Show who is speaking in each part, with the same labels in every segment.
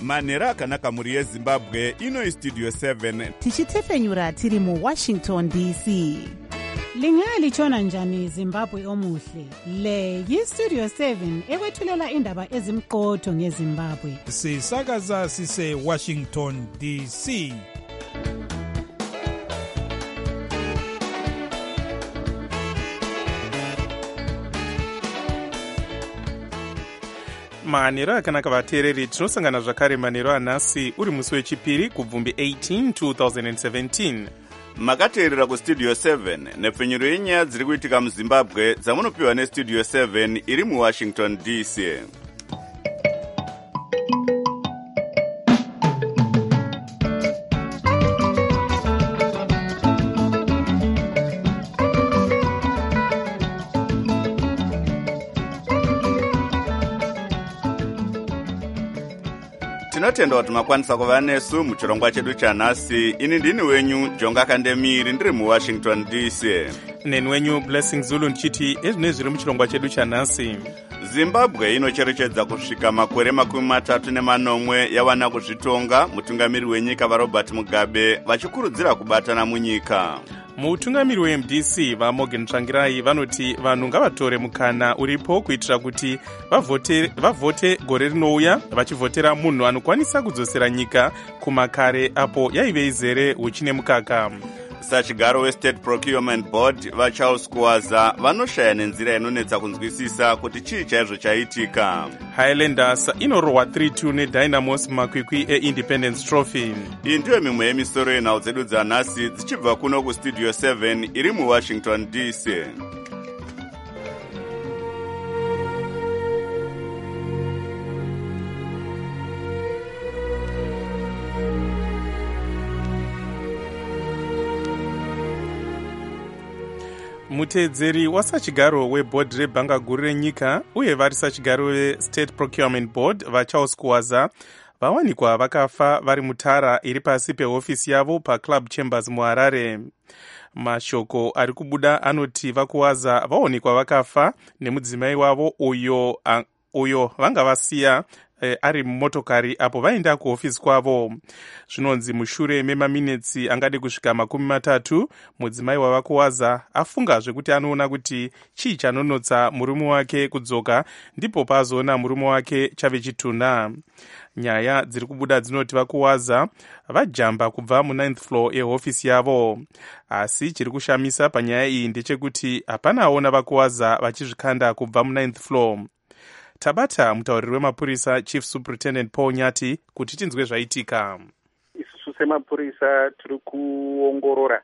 Speaker 1: manhero akanaka mhuri yezimbabwe. Ino istudio 7
Speaker 2: tichitefenyura tiri muwashington dc.
Speaker 3: Lingalitshona njani Zimbabwe omuhle? Le yistudio 7 ekwethulela indaba ezimqotho ngeZimbabwe.
Speaker 4: Sisakaza sise Washington DC.
Speaker 5: manhero akanaka vateereri, tinosangana zvakare manhero anhasi uri musi wechipiri kubvumbi 18 2017.
Speaker 1: makateerera kustudio 7 nepfenyuro yenyaya dziri kuitika muzimbabwe dzamunopiwa nestudio 7 iri muwashington dc. tinotenda kuti makwanisa kuva nesu muchirongwa chedu chanhasi. Ini ndini wenyu Jonga Kandemiri ndiri muwashington dc.
Speaker 5: neni wenyu Blessing Zulu ndichiti ezvine zviri muchirongwa chedu chanhasi.
Speaker 1: zimbabwe inocherechedza kusvika makore 34 yawana kuzvitonga. mutungamiri wenyika vaRobert Mugabe vachikurudzira kubatana munyika.
Speaker 5: mutungamiri weMDC vaMorgan Tsvangirai vanoti vanhu ngavatore mukana uripo kuitira kuti vavhote gore rinouya vachivhotera munhu anokwanisa kudzosera nyika kumakare apo yaive izere huchine mukaka.
Speaker 1: sachigaro weState Procurement Board vaCharles Kuwaza vanoshaya nenzira inonetsa kunzwisisa kuti chii chaizvo chaitika.
Speaker 5: Highlanders inorohwa 3-2 neDynamos makwikwi eIndependence Trophy.
Speaker 1: iyi ndiyo mimwe yemisoro yenhau dzedu dzanhasi dzichibva kuno kustudio 7 iri muwashington dc.
Speaker 5: muteedzeri wasachigaro webhodhi rebhanga guru renyika uye vari sachigaro weState Procurement Board vaCharles Kuwaza vawanikwa vakafa vari mutara iri pasi pehofisi yavo paClub Chambers muHarare. mashoko ari kubuda anoti vakuwaza vawanikwa vakafa nemudzimai wavo uyo vanga vasiya ari mumotokari apo vaenda kuhofisi kwavo. zvinonzi mushure memaminitsi angade kusvika 30 mudzimai wavakuwaza afunga zvekuti anoona kuti chii chanonotsa murume wake kudzoka, ndipo pazoona murume wake chave chitunha. nyaya dziri kubuda dzinoti vakuwaza vajamba kubva mu9th floor ehofisi yavo, asi chiri kushamisa panyaya iyi ndechekuti hapana aona vakuwaza vachizvikanda kubva mu9th floor. tabata mutauriri wemapurisa Chief Superintendent Paul Nyati kuti tinzwe zvaitika.
Speaker 6: isusu semapurisa tiri kuongorora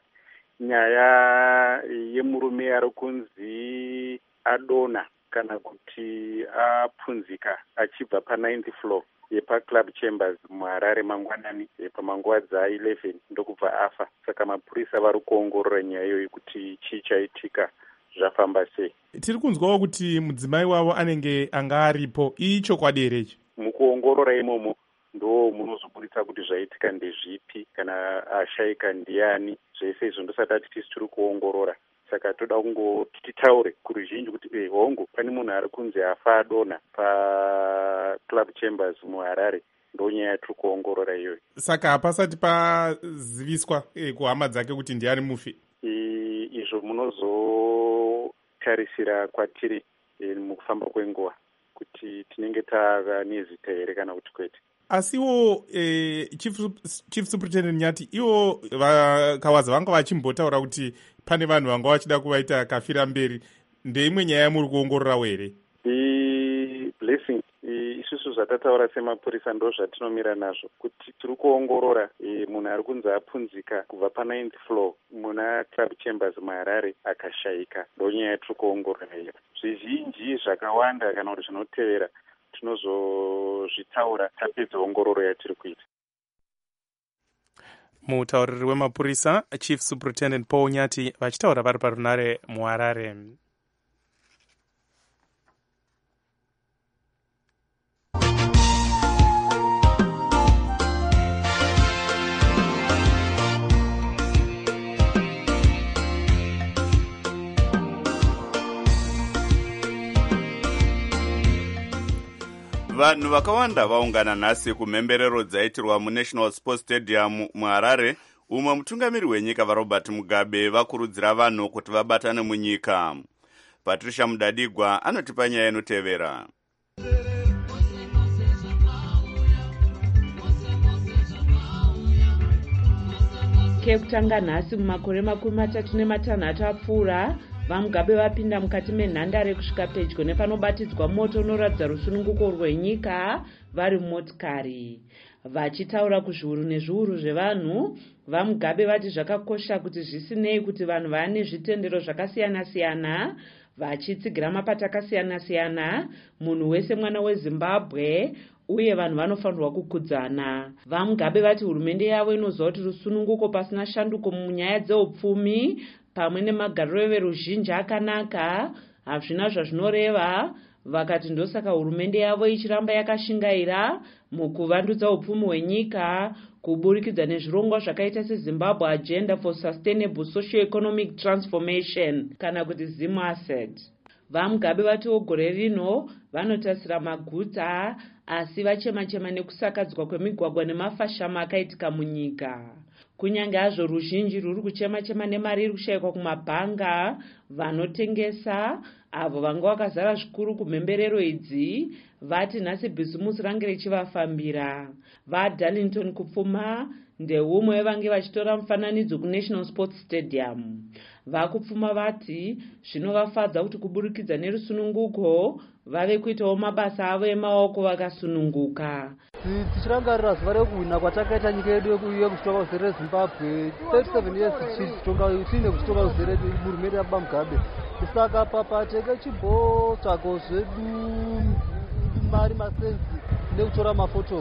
Speaker 6: nyaya yemurume ari kunzi adona kana kuti apunzika achibva pa9th floor yepaClub Chambers muHarare mangwanani pamanguva dza11 ndokubva afa. saka mapurisa vari kuongorora nyaya iyoyi kuti chii chaitika, zvafamba sei.
Speaker 5: tiri kunzwawo kuti mudzimai wavo anenge anga aripo, ichokwadi here ichi?
Speaker 6: mukuongorora imomo ndo munozoburitsa kuti zvaitika ndezvipi, kana ashayika ndiani. zvese izvo ndosati tisi tiri kuongorora. saka toda kungoti titaure kuruzhinji kuti hongu pane munhu ari kunzi afa adona paClub Chambers muHarare, ndonyaya yatiri kuongorora iyoyo.
Speaker 5: saka hapasati paziviswa kuhama dzake kuti ndiani mufi?
Speaker 6: izvo munozotarisira kwatiri mukufamba kwenguva kuti tinenge tava nezita here kana kuti kwete.
Speaker 5: asiwo Chief Superintendent Nyati, iwo vakawaza vanga vachimbotaura kuti pane vanhu vanga vachida kuvaita kafira mberi. ndeimwe nyaya yamuri kuongororawo here?
Speaker 6: Blessing, isusu zvatataura semapurisa ndo zvatinomira nazvo kuti tiri kuongorora munhu ari kunzi apunzika kubva pa9th floor muna Club Chambers muHarare akashayika, ndonyaya yatiri kuongorora iyo. zvizhinji zvakawanda kana kuti zvinotevera tinozozvitaura tapedza ongororo yatiri kuita.
Speaker 5: mutauriri wemapurisa Chief Superintendent Paul Nyati vachitaura vari parunare muHarare.
Speaker 1: Vanhu vakawanda vaungana nhasi kumhemberero dzaitirwa muNational Sports Stadium muHarare, umwe mutungamiri wenyika vaRobert Mugabe vakurudzira vanhu kuti vabatane munyika. Patricia Mudadigwa anotipa nyaya inotevera.
Speaker 7: Kekutanga nhasi mumakore 36 apfuura, vaMugabe vapinda mukati menhandare kusvika pedyo nepanobatidzwa moto unoratidza rusununguko rwenyika vari mumotikari. Vachitaura kuzviuru nezviuru zvevanhu, vaMugabe vati zvakakosha kuti zvisinei kuti vanhu vane zvitendero zvakasiyana-siyana, vachitsigira mapato akasiyana-siyana, munhu wese mwana weZimbabwe uye vanhu vanofanirwa kukudzana. VaMugabe vati hurumende yavo inoziva kuti rusununguko pasina shanduko munyaya dzeupfumi pamwe nemagariro everuzhinji akanaka hazvina zvazvinoreva. Vakati ndosaka hurumende yavo ichiramba yakashingaira mukuvandudza upfumi hwenyika kuburikidza nezvirongwa zvakaita seZimbabwe Agenda for Sustainable Socio-Economic Transformation kana kuti ZIMASET. VaMugabe vatiwo gore rino vanotasira maguta asi vachema-chema nekusakadzwa kwemigwagwa nemafashama akaitika munyika. Kunyange hazvo ruzhinji ruri kuchema-chema nemari iri kushayikwa kumabhanga, vanotengesa avo vanga vakazara zvikuru kumhemberero idzi vati nhasi bhizimusi range richivafambira. VaDarlington kupfuma ndeumwe wevange vachitora mufananidzo kuNational Sports Stadium. Vakupfuma vati zvinovafadza kuti kuburikidza nerusununguko vave kuitawo mabasa avo emaoko vakasununguka.
Speaker 8: Tichirangarira zuva rekuhwina kwatakaita nyika yedu yekuchitonga uzere Zimbabwe 37 years tiine kuchitonga uzere hurumende yaBaMugabe. Saka papateke chimbotsvaga zvedu mari masensi nekutora mafotos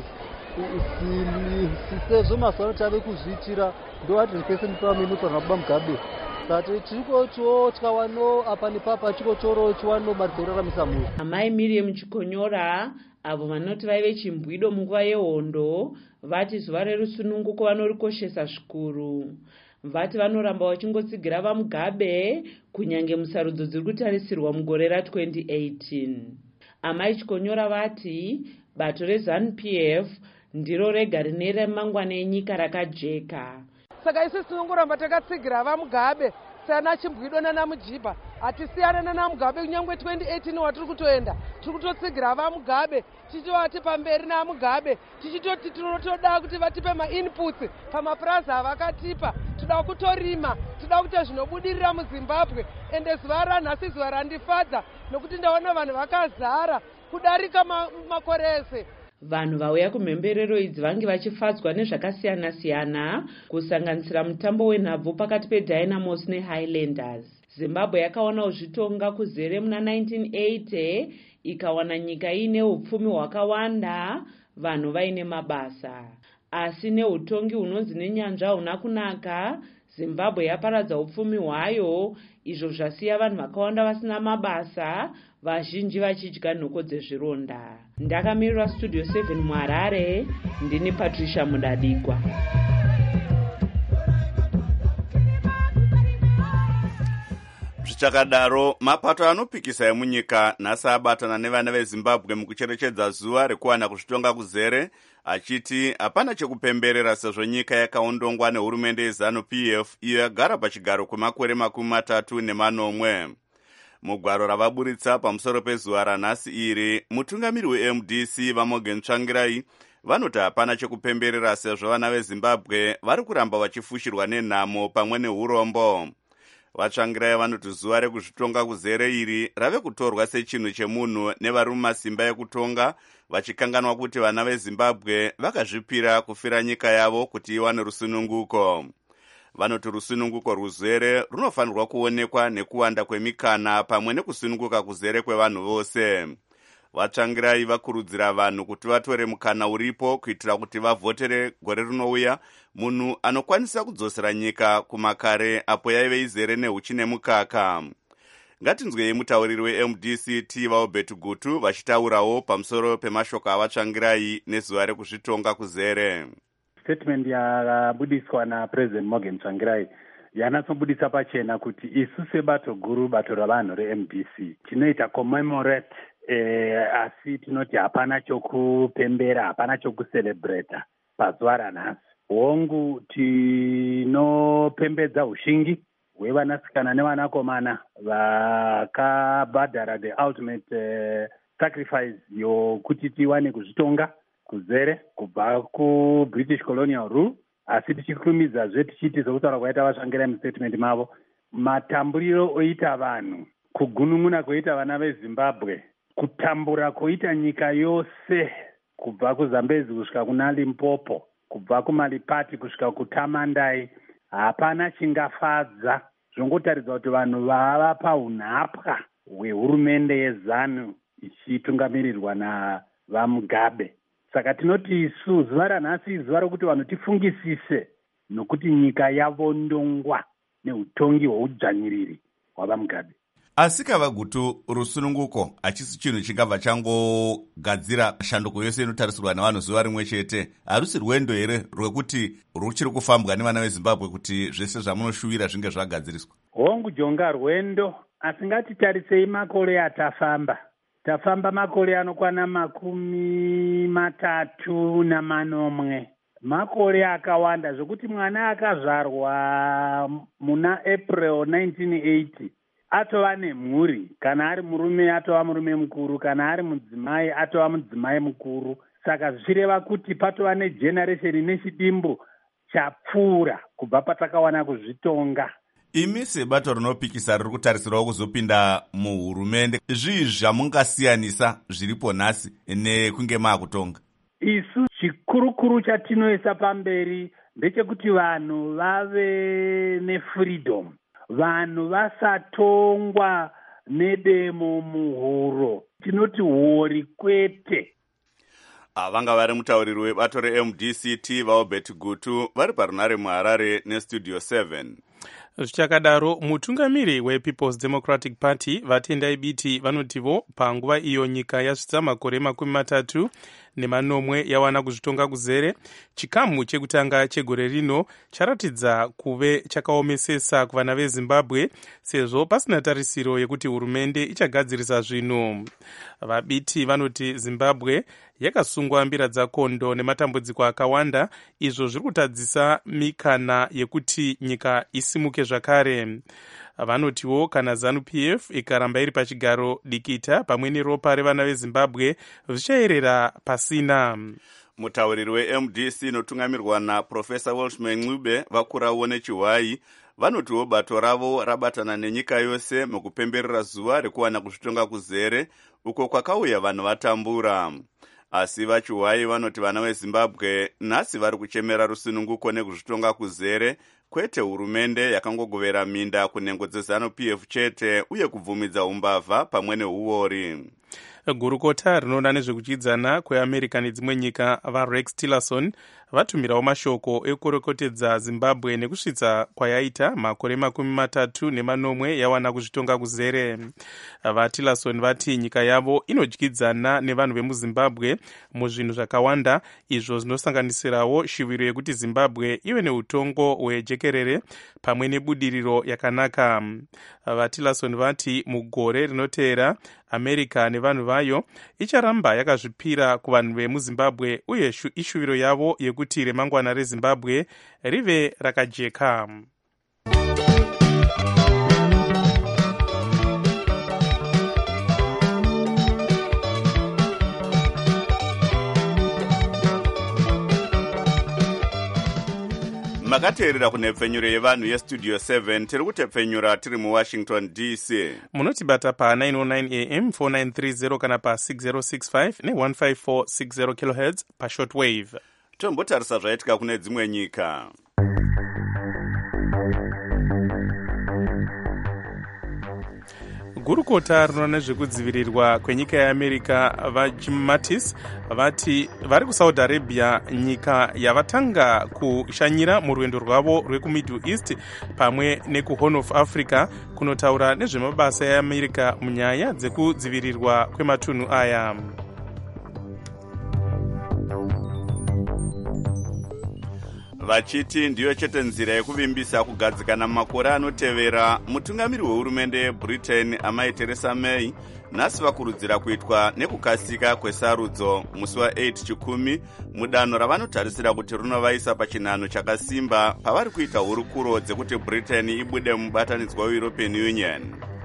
Speaker 8: sezvo mazuva ano tave kuzviitira ndo adrenkese mupaminutsa naBaMugabe. Sati chikocho chikawano apa nepapa chikochoro chiwano mari dzekuraramisa mhuri.
Speaker 7: Amai Miriam Chikonyora avo vanoti vaive chimbwido munguva yehondo vati zuva rerusununguko vanorikoshesa zvikuru. Vati vanoramba vachingotsigira vaMugabe kunyange musarudzo dziri kutarisirwa mugore ra2018. Amai Chikonyora vati bato reZANU-PF ndiro rega rine remangwana enyika rakajeka.
Speaker 9: Saka isi tinongoramba takatsigira vaMugabe sana chimbwido nanaMujibha. Hatisiyana nanaMugabe kunyangwe 2018 watiri kutoenda. Tiri kutotsigira vaMugabe tichivati pamberi naMugabe tichitoti tinotoda kuti vatipe mainputs pamapurazi avakatipa. Toda kutorima, toda kuita zvinobudirira muZimbabwe. Ende zuva ranhasi zuva randifadza nokuti ndaona vanhu vakazara kudarika makore ese.
Speaker 7: Vanhu vauya kumhemberero idzi vange vachifadzwa nezvakasiyana-siyana kusanganisira mutambo wenhabvu pakati peDynamos neHighlanders. Zimbabwe yakawana zvitonga kuzere muna 1980 ikawana nyika ine upfumi hwakawanda, vanhu vaine mabasa. Asi neutongi hunonzi nenyanzva huna kunaka, Zimbabwe yaparadza upfumi hwayo, izvo zvasiya vanhu vakawanda vasina mabasa, vazhinji vachidya nhoko dzezvironda. Ndakamirira Studio 7 muHarare, ndini Patricia Mudadigwa.
Speaker 1: Zvichakadaro, mapato anopikisa emunyika nhasi abatana nevana veZimbabwe mukucherechedza zuva rekuwana kuzvitonga kuzere, achiti hapana chekupemberera sezvo nyika yakaondongwa nehurumende yeZANU-PF iyo yagara pachigaro kwemakore 34. Mugwaro ravaburitsa pamusoro pezuva ranhasi iri, mutungamiri weMDC vaMorgan Tsvangirai vanoti hapana chekupemberera sezvo vana veZimbabwe vari kuramba vachifushirwa nenhamo pamwe neurombo. Vatsvangirai vanoti zuva rekuzvitonga kuzere iri rave kutorwa sechinhu chemunhu nevari mumasimba ekutonga, vachikanganwa kuti vana veZimbabwe vakazvipira kufira nyika yavo kuti iwane rusununguko. Vanoti rusununguko ruzere runofanirwa kuonekwa nekuwanda kwemikana pamwe nekusununguka kuzere kwevanhu vose. Vatsvangirai vakurudzira vanhu kuti vatore mukana uripo kuitira kuti vavhotere gore rinouya munhu anokwanisa kudzosera nyika kumakare apo yaive izere nehuchi nemukaka. Ngatinzwei mutauriri weMDC T.Albert Gutu vachitaurawo pamusoro pemashoko avatsvangirai nezuva rekuzvitonga kuzere.
Speaker 10: Statement yakabudiswa naPresident Morgan Tsvangirai yanatsobudisa pachena kuti isu sebato guru, bato ravanhu reMDC, tinoita commemorate asi tinoti hapana chokupembera, hapana chokucelebrata pazuva ranhasi. Hongu tinopembedza ushingi hwevanasikana nevanakomana vakabhadhara the ultimate sacrifice yokuti tiwane kuzvitonga kuzere kubva kubritish colonial rule, asi tichikurumidza tichiti sokutaura kwaita vasvangira mustatement mavo, matamburiro oita vanhu, kugunun'una kwoita vana vezimbabwe, kutambura kwoita nyika yose kubva kuzambezi kusvika kuna Limpopo, kubva kuMalipati kusvika kuTamandai, hapana chingafadza. Zvongotaridza kuti vanhu vava paunhapwa hwehurumende yeZANU ichitungamirirwa navaMugabe. Saka tinoti isu zuva ranhasi zuva rokuti vanhu tifungisise nokuti nyika yavondongwa neutongi hweudzvanyiriri hwavaMugabe.
Speaker 1: Asi Kavagutu, rusununguko hachisi chinhu chingabva changogadzira shanduko yose inotarisirwa navanhu zuva rimwe chete. Harusi rwendo here rwekuti ruchiri kufambwa nevana veZimbabwe kuti zvese zvamunoshuvira zvinge zvagadziriswa?
Speaker 10: Hongu jonga rwendo, asi ngatitarisei makore atafamba. Tafamba makore anokwana 30 makore akawanda, zvokuti mwana akazvarwa muna April 1980 atova nemhuri, kana ari murume atova murume mukuru, kana ari mudzimai atova mudzimai mukuru. Saka zvichireva kuti patova negeneration nechidimbu chapfuura kubva patakawana kuzvitonga.
Speaker 1: Imi sebato rinopikisa riri kutarisirawo kuzopinda muhurumende, zvii zvamungasiyanisa zviripo nhasi nekunge maakutonga?
Speaker 10: Isu chikurukuru chatinoisa pamberi ndechekuti vanhu vave nefreedom, vanhu vasatongwa nedemo muhuro, tinoti hori kwete.
Speaker 1: Vanga vari mutauriri webato reMDCT vaObert Gutu vari parunare muHarare nestudio 7.
Speaker 5: Zvichakadaro, mutungamiri wePeople's Democratic Party vatendai biti vanotivo panguva iyo nyika yasvitsa makore 30 yawana kuzvitonga kuzere, chikamu chekutanga chegore rino charatidza kuve chakaomesesa kuvana veZimbabwe sezvo pasina tarisiro yekuti hurumende ichagadzirisa zvinhu. Vabiti vanoti Zimbabwe yakasungwa mbira dzakondo nematambudziko akawanda, izvo zviri kutadzisa mikana yekuti nyika isimuke zvakare. Vanotiwo kana ZANU-PF ikaramba iri pachigaro dikita pamwe neropa revana veZimbabwe zvichaerera pasina.
Speaker 1: Mutauriri weMDC inotungamirwa naProfesa Welshman Ncube vakurawo nechiHwai vanotiwo bato ravo rabatana nenyika yose mukupemberera zuva rekuwana kuzvitonga kuzere uko kwakauya vanhu vatambura. Asi vachiHwai vanoti vana veZimbabwe nhasi vari kuchemera rusununguko nekuzvitonga kuzere, kwete hurumende yakangogovera minda kunhengo dzeZANU-PF chete uye kubvumidza umbavha pamwe neuori.
Speaker 5: Gurukota rinoona nezvekuchidzana kweAmerica nedzimwe nyika vaRex Tillerson vatumirawo mashoko ekurekotedza Zimbabwe nekusvitsa kwayaita makore 30 yawana kuzvitonga kuzere. VaTillerson vati nyika yavo inodyidzana nevanhu vemuZimbabwe muzvinhu zvakawanda, izvo zvinosanganisirawo shiviro yekuti Zimbabwe ive neutongo hwejekerere pamwe nebudiriro yakanaka. VaTillerson vati mugore rinoteera America nevanhu vayo icharamba yakazvipira kuvanhu vemuZimbabwe uye ishuviro yavo yekuti remangwana reZimbabwe rive rakajeka.
Speaker 1: Makateerera kunhepfenyuro yevanhu yestudio 7 tiri kutepfenyura tiri muWashington DC.
Speaker 5: Munotibata pa909 AM 4930 kana pa6065 ne15460 kHz pashortwave.
Speaker 1: Tombotarisa zvaitika kune dzimwe nyika.
Speaker 5: Gurukota rinoona nezvekudzivirirwa kwenyika yeAmerica vaJim Mattis vati vari kuSaudi Arabia, nyika yavatanga kushanyira murwendo rwavo rwekuMiddle East pamwe nekuHorn of Africa kunotaura nezvemabasa eAmerica munyaya dzekudzivirirwa kwematunhu aya.
Speaker 1: vachiti ndiyo chete nzira yekuvimbisa kugadzikana makore anotevera. mutungamiri wehurumende yebritain amai Theresa May nhasi vakurudzira kuitwa nekukasika kwesarudzo musi wa8 chikumi mudanho ravanotarisira kuti rinovaisa pachinhano chakasimba pavari kuita hurukuro dzekuti britain ibude mubatanidzwa weEuropean Union.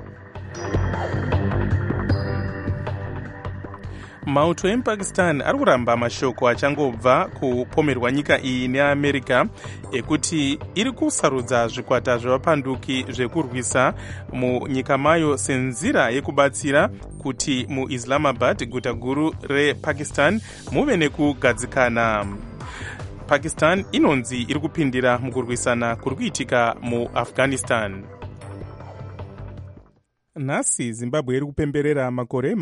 Speaker 5: mauto emupakistan ari kuramba mashoko achangobva kupomerwa nyika iyi neamerica ekuti iri kusarudza zvikwata zvevapanduki zvekurwisa munyika mayo senzira yekubatsira kuti muislamabad guta guru repakistan muve nekugadzikana. pakistan inonzi iri kupindira mukurwisana kuri kuitika muafghanistan. nhasi zimbabwe iri kupemberera makore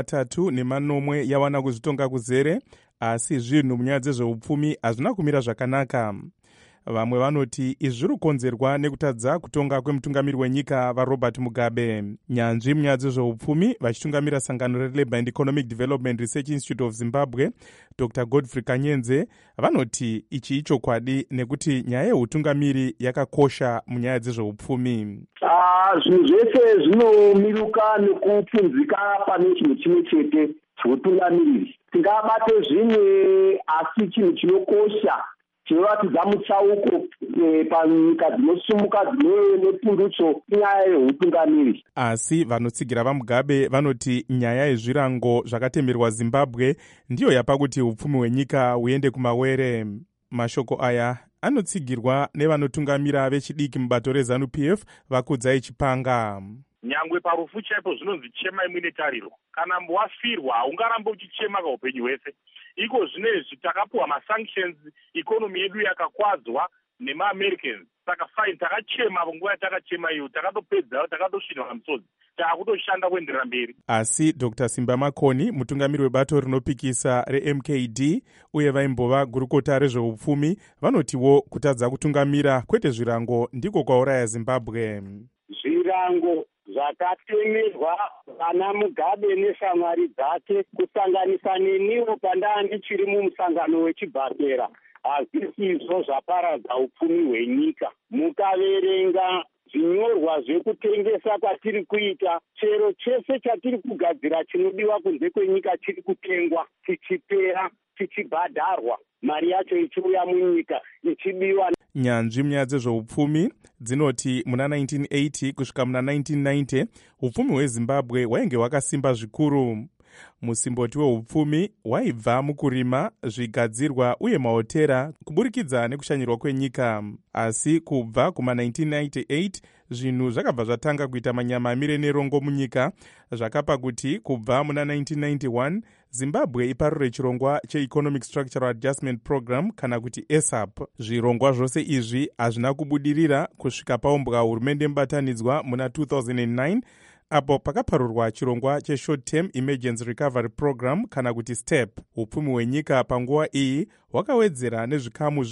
Speaker 5: 34 yawana kuzvitonga kuzere, asi zvinhu munyaya dzezveupfumi hazvina kumira zvakanaka. vamwe vanoti izvi zviri kukonzerwa nekutadza kutonga kwemutungamiri wenyika vaRobert Mugabe. nyanzvi munyaya dzezveupfumi vachitungamira sangano reLabour and Economic Development Research Institute of Zimbabwe, Dr. Godfrey Kanyenze, vanoti ichi ichokwadi nekuti nyaya yeutungamiri yakakosha munyaya dzezveupfumi.
Speaker 11: Zvinhu zvese zvinomiruka nekupfunzika pane chinhu chimwe chete cheutungamiriri. Tingabate zvimwe asi chinhu chinokosha chinoratidza mutsauko panyika dzinosumuka dzine nepundutso inyaya yeutungamiri.
Speaker 5: Asi vanotsigira vaMugabe vanoti nyaya yezvirango zvakatemerwa Zimbabwe ndiyo yapa kuti upfumi hwenyika huende kumawere. Mashoko aya anotsigirwa nevanotungamira vechidiki mubato reZANU-PF Vakudzai Chipanga.
Speaker 12: nyangwe parufu chaipo zvinonzi chema imwe netariro. kana wafirwa haungarambe uchichema kaupenyu hwese. iko zvinezvi takapuwa masanctions, ikonomi yedu yakakwadzwa nemaAmericans. Saka fine, takachema nguva yatakachema iyo, takatopedza, takatosvinwa musodzi, taakutoshanda kuenderera mberi.
Speaker 5: Asi Dr. Simba Makoni, mutungamiri webato rinopikisa reMKD uye vaimbova gurukota rezveupfumi, vanotiwo kutadza kutungamira kwete zvirango ndiko kwauraya Zimbabwe.
Speaker 11: Zvirango zvakatemerwa vana Mugabe neshamwari dzake, kusanganisa neniwo pandanga ndichiri mumusangano wechibhakera, hazvisizvo zvaparadza upfumi hwenyika. Mukaverenga zvinyorwa zvekutengesa kwatiri kuita, chero chese chatiri kugadzira chinodiwa kunze kwenyika chiri kutengwa, chichipera, chichibhadharwa, mari yacho ichiuya munyika ichibiwa.
Speaker 5: Nyanzvi munyaya dzezveupfumi dzinoti muna 1980 kusvika muna 1990 upfumi hweZimbabwe hwainge hwakasimba zvikuru. Musimboti weupfumi waibva mukurima, zvigadzirwa uye mahotera kuburikidza nekushanyirwa kwenyika. Asi kubva kuma 1998 zvinhu zvakabva zvatanga kuita manyama amire nerongo munyika, zvakapa kuti kubva muna 1991 Zimbabwe iparure chirongwa cheEconomic Structural Adjustment Program kana kuti ESAP. Zvirongwa zvose izvi hazvina kubudirira kusvika paumbwa hurumende mubatanidzwa muna 2009 apo pakaparurwa chirongwa cheShort Term Emergency Recovery Program kana kuti STEP. Upfumi hwenyika panguva iyi hwakawedzera nezvikamu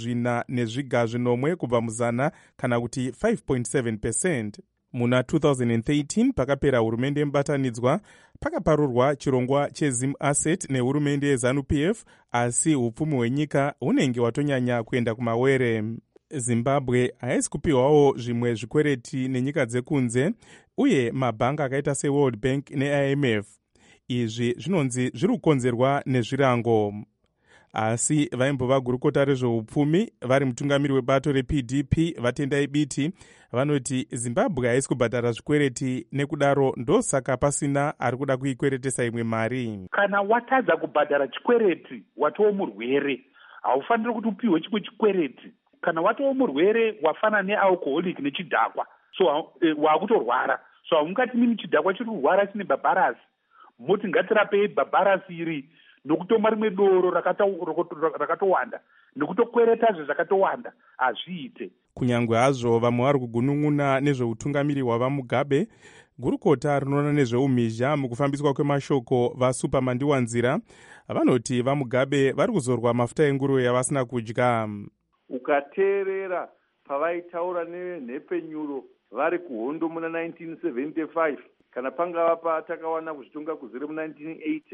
Speaker 5: 4.9 kubva muzana kana kuti 5.7%. Muna 2013 pakapera hurumende mubatanidzwa pakaparurwa chirongwa cheZim Asset nehurumende yeZANU-PF, asi upfumi hwenyika hunenge hwatonyanya kuenda kumawere. Zimbabwe haisi kupiwawo zvimwe zvikwereti nenyika dzekunze uye mabhanga akaita seWorld Bank neIMF. Izvi zvinonzi zviri kukonzerwa nezvirango. Asi vaimbova gurukota rezveupfumi vari mutungamiri webato rePDP Vatendai Biti vanoti Zimbabwe haisi kubhadhara zvikwereti, nekudaro ndosaka pasina ari kuda kuikweretesa imwe mari.
Speaker 13: Kana watadza kubhadhara chikwereti watowo murwere, haufaniri kuti upiwe chimwe chikwereti. Kana watowo murwere wafana nealcoholic nechidhakwa, so wakutorwara, so haungati mimi chidhakwa chiri kurwara chine bhabharasi, moti ngatirapei bhabharasi iri nokutomwa rimwe doro rakatowanda, nekutokweretazve zvakatowanda, hazviite.
Speaker 5: Kunyangwe hazvo vamwe vari kugunun'una nezveutungamiri hwavaMugabe, gurukota rinoona nezveumhizha mukufambiswa kwemashoko vaSupermandiwanzira vanoti vaMugabe vari kuzorwa mafuta enguruve yavasina kudya.
Speaker 14: Ukateerera pavaitaura nenhepenyuro vari kuhondo muna 1975 kana pangava patakawana kuzvitonga kuzere mu 1980,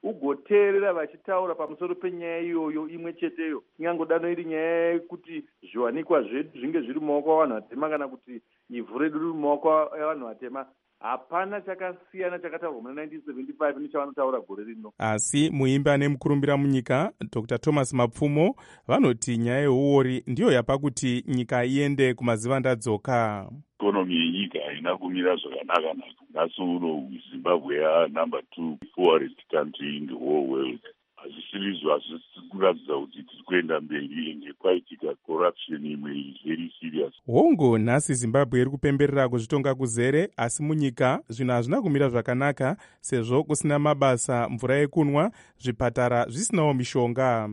Speaker 14: ugoteerera vachitaura pamusoro penyaya iyoyo imwe cheteyo, ingangodano iri nyaya yekuti zviwanikwa zvedu zvinge zviri mumaoko avanhu vatema kana kuti ivhu redu riri mumaoko avanhu vatema. Hapana chakasiyana chakataurwa muna 1975 nechavanotaura gore rino.
Speaker 5: Asi muimbi ane mukurumbira munyika Dr. Thomas Mapfumo vanoti nyaya yeuori ndiyo yapa kuti nyika iende kumazivandadzoka.
Speaker 15: Ikonomi yenyika haina kumira zvakanaka. Nhasi uno Zimbabwe yanumber 2 poorest country in the whole world. Hazvisizvo hazvisi kuratidza kuti tiri kuenda mberi ende kwaitika corruption imwe very serious.
Speaker 5: Hongo nhasi Zimbabwe iri kupemberera kuzvitonga kuzere, asi munyika zvinhu hazvina kumira zvakanaka sezvo kusina mabasa, mvura yekunwa, zvipatara zvisinawo mishonga.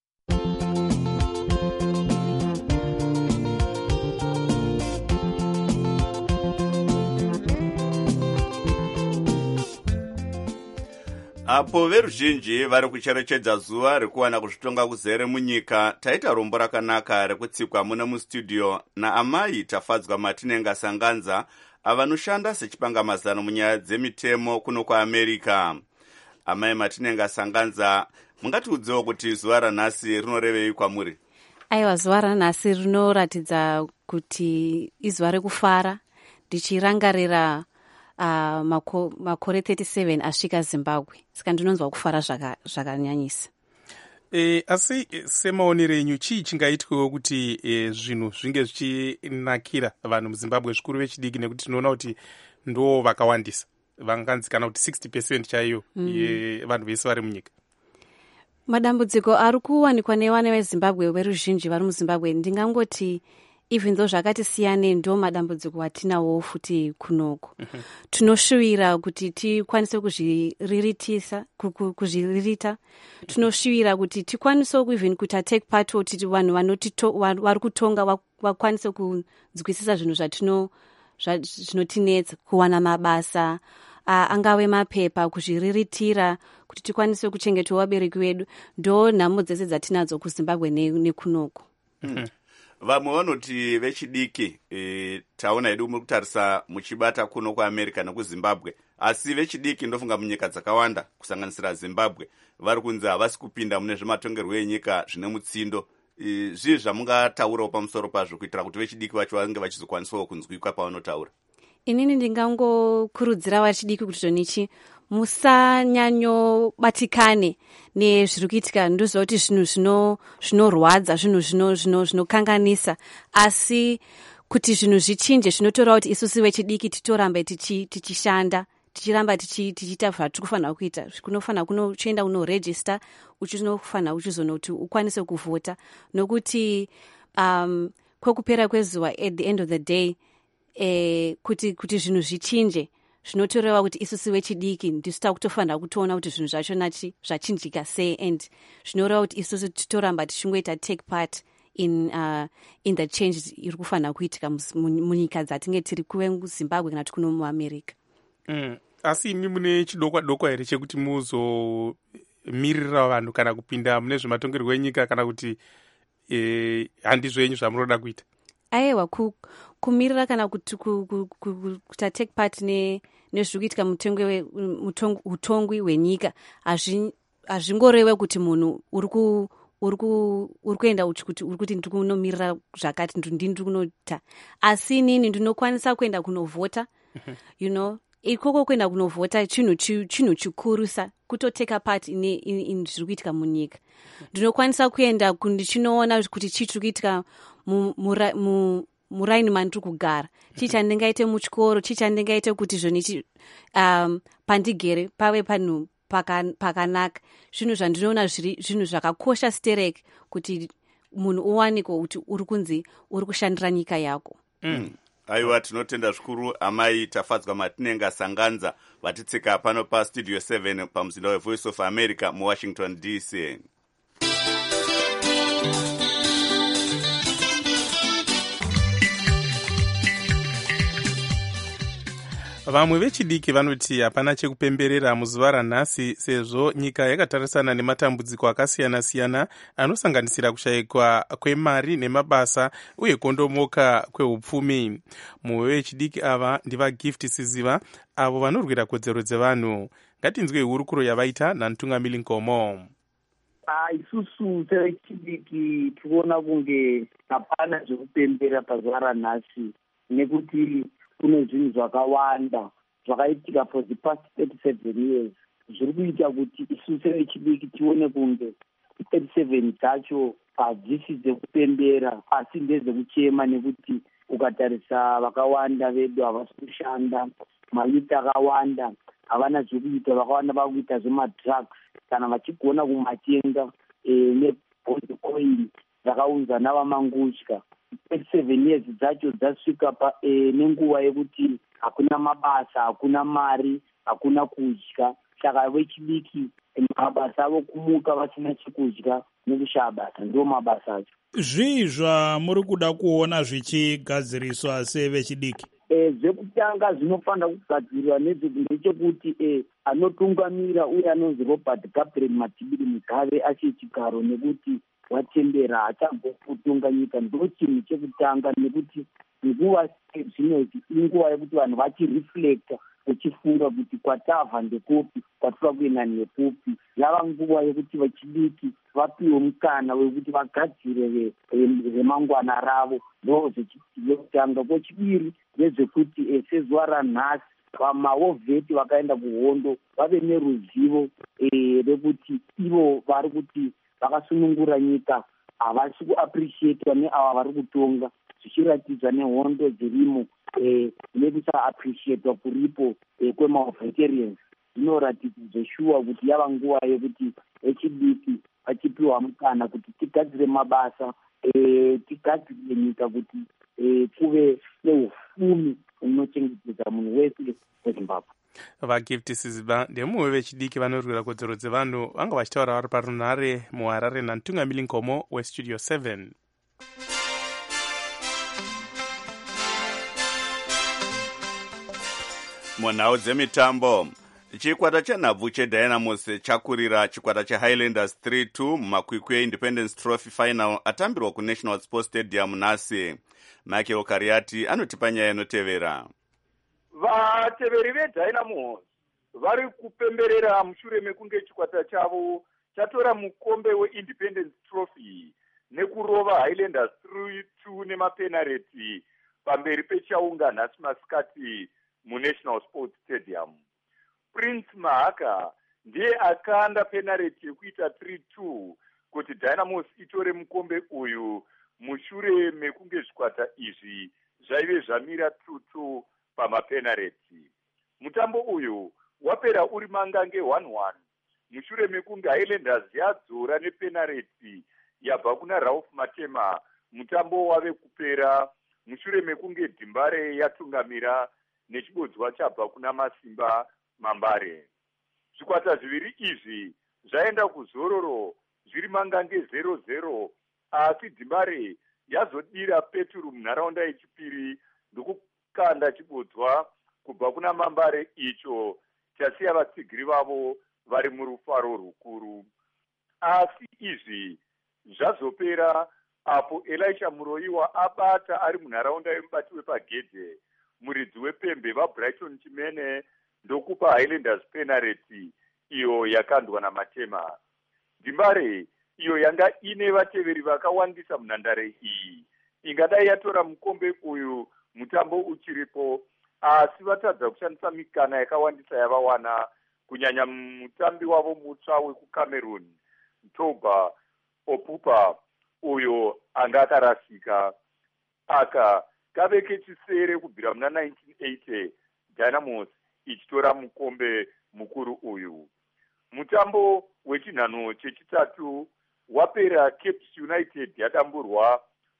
Speaker 1: Apo veruzhinji vari kucherechedza zuva rekuwana kuzvitonga kuzere munyika, taita rombo rakanaka rekutsikwa mune mustudio naamai Tafadzwa Matinenga Sanganza avanoshanda sechipangamazano munyaya dzemitemo kuno kuAmerica. Amai Matinenga Sanganza, mungatiudzewo kuti zuva ranhasi rinorevei kwamuri?
Speaker 16: Aiwa, zuva ranhasi rinoratidza kuti izuva rekufara, ndichirangarira makore 37 asvika Zimbabwe, saka ndinonzwa kufara zvakanyanyisa.
Speaker 5: Asi semaonero enyu chii chingaitwewo kuti zvinhu zvinge zvichinakira vanhu muZimbabwe, zvikuru vechidiki, nekuti tinoona kuti ndo vakawandisa, vanganzi kana kuti 60% chaiyo vanhu vese vari munyika?
Speaker 16: Madambudziko ari kuwanikwa nevana veZimbabwe, veruzhinji vari muZimbabwe, ndingangoti even though zvakati siyanei, ndo madambudziko atinawo futi kunoko. Tunoshuvira kuti tikwanise kuzviririta, tunoshuvira kuti tikwanise even kuti take part, kuti vanhu vari kutonga vakwanise kunzwisisa zvinhu zvinotinetsa, kuwana mabasa, angave mapepa, kuzviriritira, kuti tikwanise kuchengeta vabereki vedu. Ndo nhamo dzese dzatinadzo kuZimbabwe nekunoko.
Speaker 1: Vamwe vanoti vechidiki, taona hedu muri kutarisa muchibata kuno kuAmerica nekuZimbabwe, asi vechidiki ndofunga munyika dzakawanda kusanganisira Zimbabwe vari kunzi havasi kupinda mune zvematongerwo enyika zvine mutsindo. Zvii zvamungataurawo pamusoro pazvo kuitira kuti vechidiki vacho vange vachizokwanisawo kunzwikwa pavanotaura? Inini
Speaker 16: ndingangokurudzira vachidiki kuti zvonichi musanyanyobatikane nezviri kuitika. Ndoziva kuti zvinhu zvinorwadza, zvinhu zvinokanganisa, asi kuti zvinhu zvichinje zvinotora kuti isusu vechidiki titoramba tichishanda, tichiramba tichiita zvatiri kufanira kuita. Kunofanira kunochienda unorejista, uchinofanira uchizoona kuti ukwanise kuvhota, nokuti kwekupera kwezuva, at the end of the day, kuti zvinhu zvichinje zvinotoreva kuti isusu vechidiki ndisu takutofanira kutoona kuti zvinhu zvacho zvachinjika sei, and zvinoreva kuti isusu titoramba tichingoita take part in the change iri kufanira kuitika munyika dzatinge tiri, kuve muZimbabwe kana kuti kuno muAmerica.
Speaker 5: Asi imi mune chidokwa here chekuti muzomirira vanhu kana kupinda mune zvematongerwo enyika, kana kuti handizvo yenyu zvamunoda kuita?
Speaker 16: Aiwa, kumirira kana kuti kuta take part nezviri kuitika utongwi hwenyika hazvingoreve kuti munhu uri kuenda uchikuti uri kuti ndiri kunomirira zvakati ndiri kunoita, asi inini ndinokwanisa kuenda kunovhota. Ikoko kuenda kunovhota chinhu chikurusa, kutoteka part in zviri kuitika munyika. Ndinokwanisa kuenda ndichinoona kuti chii chiri kuitika muraini mandiri kugara, chii chandingaite muchikoro, chii chandingaite kuti zvonichi pandigere pave panhu pakanaka. Zvinhu zvandinoona zviri zvinhu zvakakosha stereki kuti munhu uwaniko kuti uri kunzi uri kushandira nyika yako.
Speaker 1: Aiwa, tinotenda zvikuru amai Tafadzwa Matinenga Sanganza vatitsika pano pastudio 7 pamuzinda weVoice of America muWashington DC.
Speaker 5: Vamwe vechidiki vanoti hapana chekupemberera muzuva ranhasi, sezvo nyika yakatarisana nematambudziko akasiyana-siyana anosanganisira kushayikwa kwemari nemabasa uye kondomoka kweupfumi. Mumwe vechidiki ava ndiva Gift Siziva, avo vanorwira kodzero dzevanhu. ngatinzwe hurukuro yavaita namutungamiri Nkomo.
Speaker 17: Isusu sevechidiki tikuona kunge hapana zvekupembera pazuva ranhasi, nekuti kune zvinhu zvakawanda zvakaitika for the past 37 years zviri kuita kuti isusu sevechidiki tione kunge 37 dzacho hadzisi dzekupembera asi ndedzekuchema, nekuti ukatarisa vakawanda vedu havasi kushanda, mayuti akawanda havana zvekuita, vakawanda vakuita zvemadrugs kana vachigona kumatenga nebondcoin dzakaunzwa navamangutya. 37 years dzacho dzasvika nenguva yekuti hakuna mabasa, hakuna mari, hakuna kudya. Saka vechidiki mabasa avo kumuka vasina chekudya nekushaya basa, ndo mabasa acho.
Speaker 4: Zvii zvamuri kuda kuona zvichigadziriswa sevechidiki?
Speaker 17: Zvekutanga zvinofanira kugadzirwa ndechekuti anotungamira uye anonzi Robert Gabriel Matibiri Mugabe achechigaro, nekuti watembera hachambokutonga nyika, ndo chinhu chekutanga, nekuti nguva zvinezvi inguva yekuti vanhu vachireflecta vachifunga kuti kwatabva ndekupi, kwatira kuenda nekupi. Yava nguva yekuti vechidiki vapiwe mukana wekuti vagadzire remangwana ravo, ndo zvekutanga. Kwechibiri ndezvekuti sezuva ranhasi vamawovheti vakaenda kuhondo vave neruzivo rekuti ivo vari kuti vakasunungura nyika havasi kuappreciatwa neava vari kutonga, zvichiratidzwa nehondo dzirimo nekusaappreciatwa kuripo kwemaveterans. Zvinoratidza shuwa kuti yava nguva yekuti vechidiki vachipiwa mukana kuti tigadzire mabasa, tigadzire nyika kuti kuve neufumi unochengetedza munhu wese weZimbabwe.
Speaker 5: vaGift Siziba ndemumwe vechidiki vanorwira kodzero dzevanhu vanga vachitaura vari parunhare muHarare namutungamiri Nkomo westudio 7.
Speaker 1: munhau dzemitambo, chikwata chanhabvu cheDynamos chakurira chikwata cheHighlanders 3-2 mumakwikwi eIndependence Trophy final atambirwa kuNational Sports Stadium nhasi. Michael Kariati anotipa nyaya inotevera.
Speaker 18: Vateveri veDynamos vari kupemberera mushure mekunge chikwata chavo chatora mukombe weIndependence Trophy nekurova Highlanders 3-2 nemapenareti pamberi pechaunga nhasi masikati muNational Sports Stadium. Prince Mahaka ndiye akanda penareti yekuita 3-2 kuti Dynamos itore mukombe uyu mushure mekunge zvikwata izvi zvaive zvamira 2-2 pamapenareti. Mutambo uyu wapera uri mangange 1-1 mushure mekunge Highlanders yadzora nepenareti yabva kuna Ralph Matema. Mutambo wave kupera mushure mekunge Dhimbare yatungamira nechibodzwa chabva kuna Masimba Mambare. Zvikwata zviviri izvi zvaenda kuzororo zviri mangange 0-0, asi Dhimbare yazodira Peturu munharaunda yechipiri ndokukanda chibodzwa kubva kuna Mambare, icho chasiya vatsigiri vavo vari murufaro rukuru. Asi izvi zvazopera apo Elisha Muroiwa abata ari munharaunda yemubati wepagedhe muridzi wepembe vaBrighton Chimene ndokupa Highlanders penareti iyo yakandwa naMatema. Dhimbare iyo yanga ine vateveri vakawandisa munhandare iyi ingadai yatora mukombe uyu mutambo uchiripo, asi vatadza kushandisa mikana yakawandisa yavawana, kunyanya mutambi wavo mutsva wekuCameroon Toba Opupa uyo anga akarasika. Aka kave kechisere kubvira muna 1980 Dynamos ichitora mukombe mukuru uyu. Mutambo wechinhano chechitatu wapera Cape United yadamburwa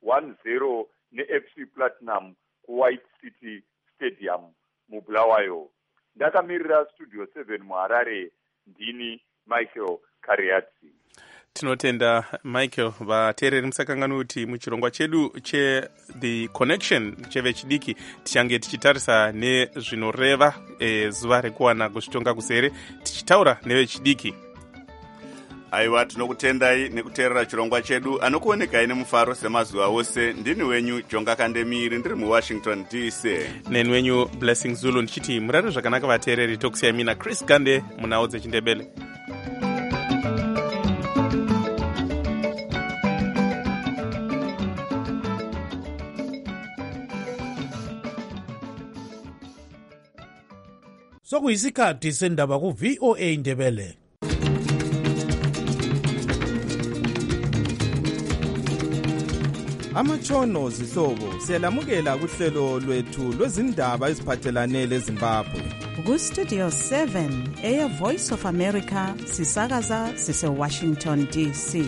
Speaker 18: 1-0 neFC Platinum kuWhite City Stadium muBulawayo. Ndakamirira studio 7 muHarare, ndini Michael Kariati.
Speaker 5: Tinotenda Michael. Vateereri musakangani kuti muchirongwa chedu cheThe Connection chevechidiki tichange tichitarisa nezvinoreva zuva rekuwana kuzvitonga kuzere, tichitaura nevechidiki.
Speaker 1: aiwa tinokutendai nekuteerera chirongwa chedu anokuonekai nemufaro semazuva ose. Ndini wenyu Jonga Kandemiri ndiri muWashington DC.
Speaker 5: Neni wenyu Blessing Zulu ndichiti murare zvakanaka vateereri. Tokusiyai mina Chris Gande munhau dzechindebele.
Speaker 19: Sokuyisikhathi sendaba ku VOA Indebele.
Speaker 20: Amatshono zihlobo siyalamukela kuhlelo lwethu lwezindaba eziphathelane leZimbabwe.
Speaker 2: Ku Studio 7 eya Voice of America sisakaza sise Washington DC.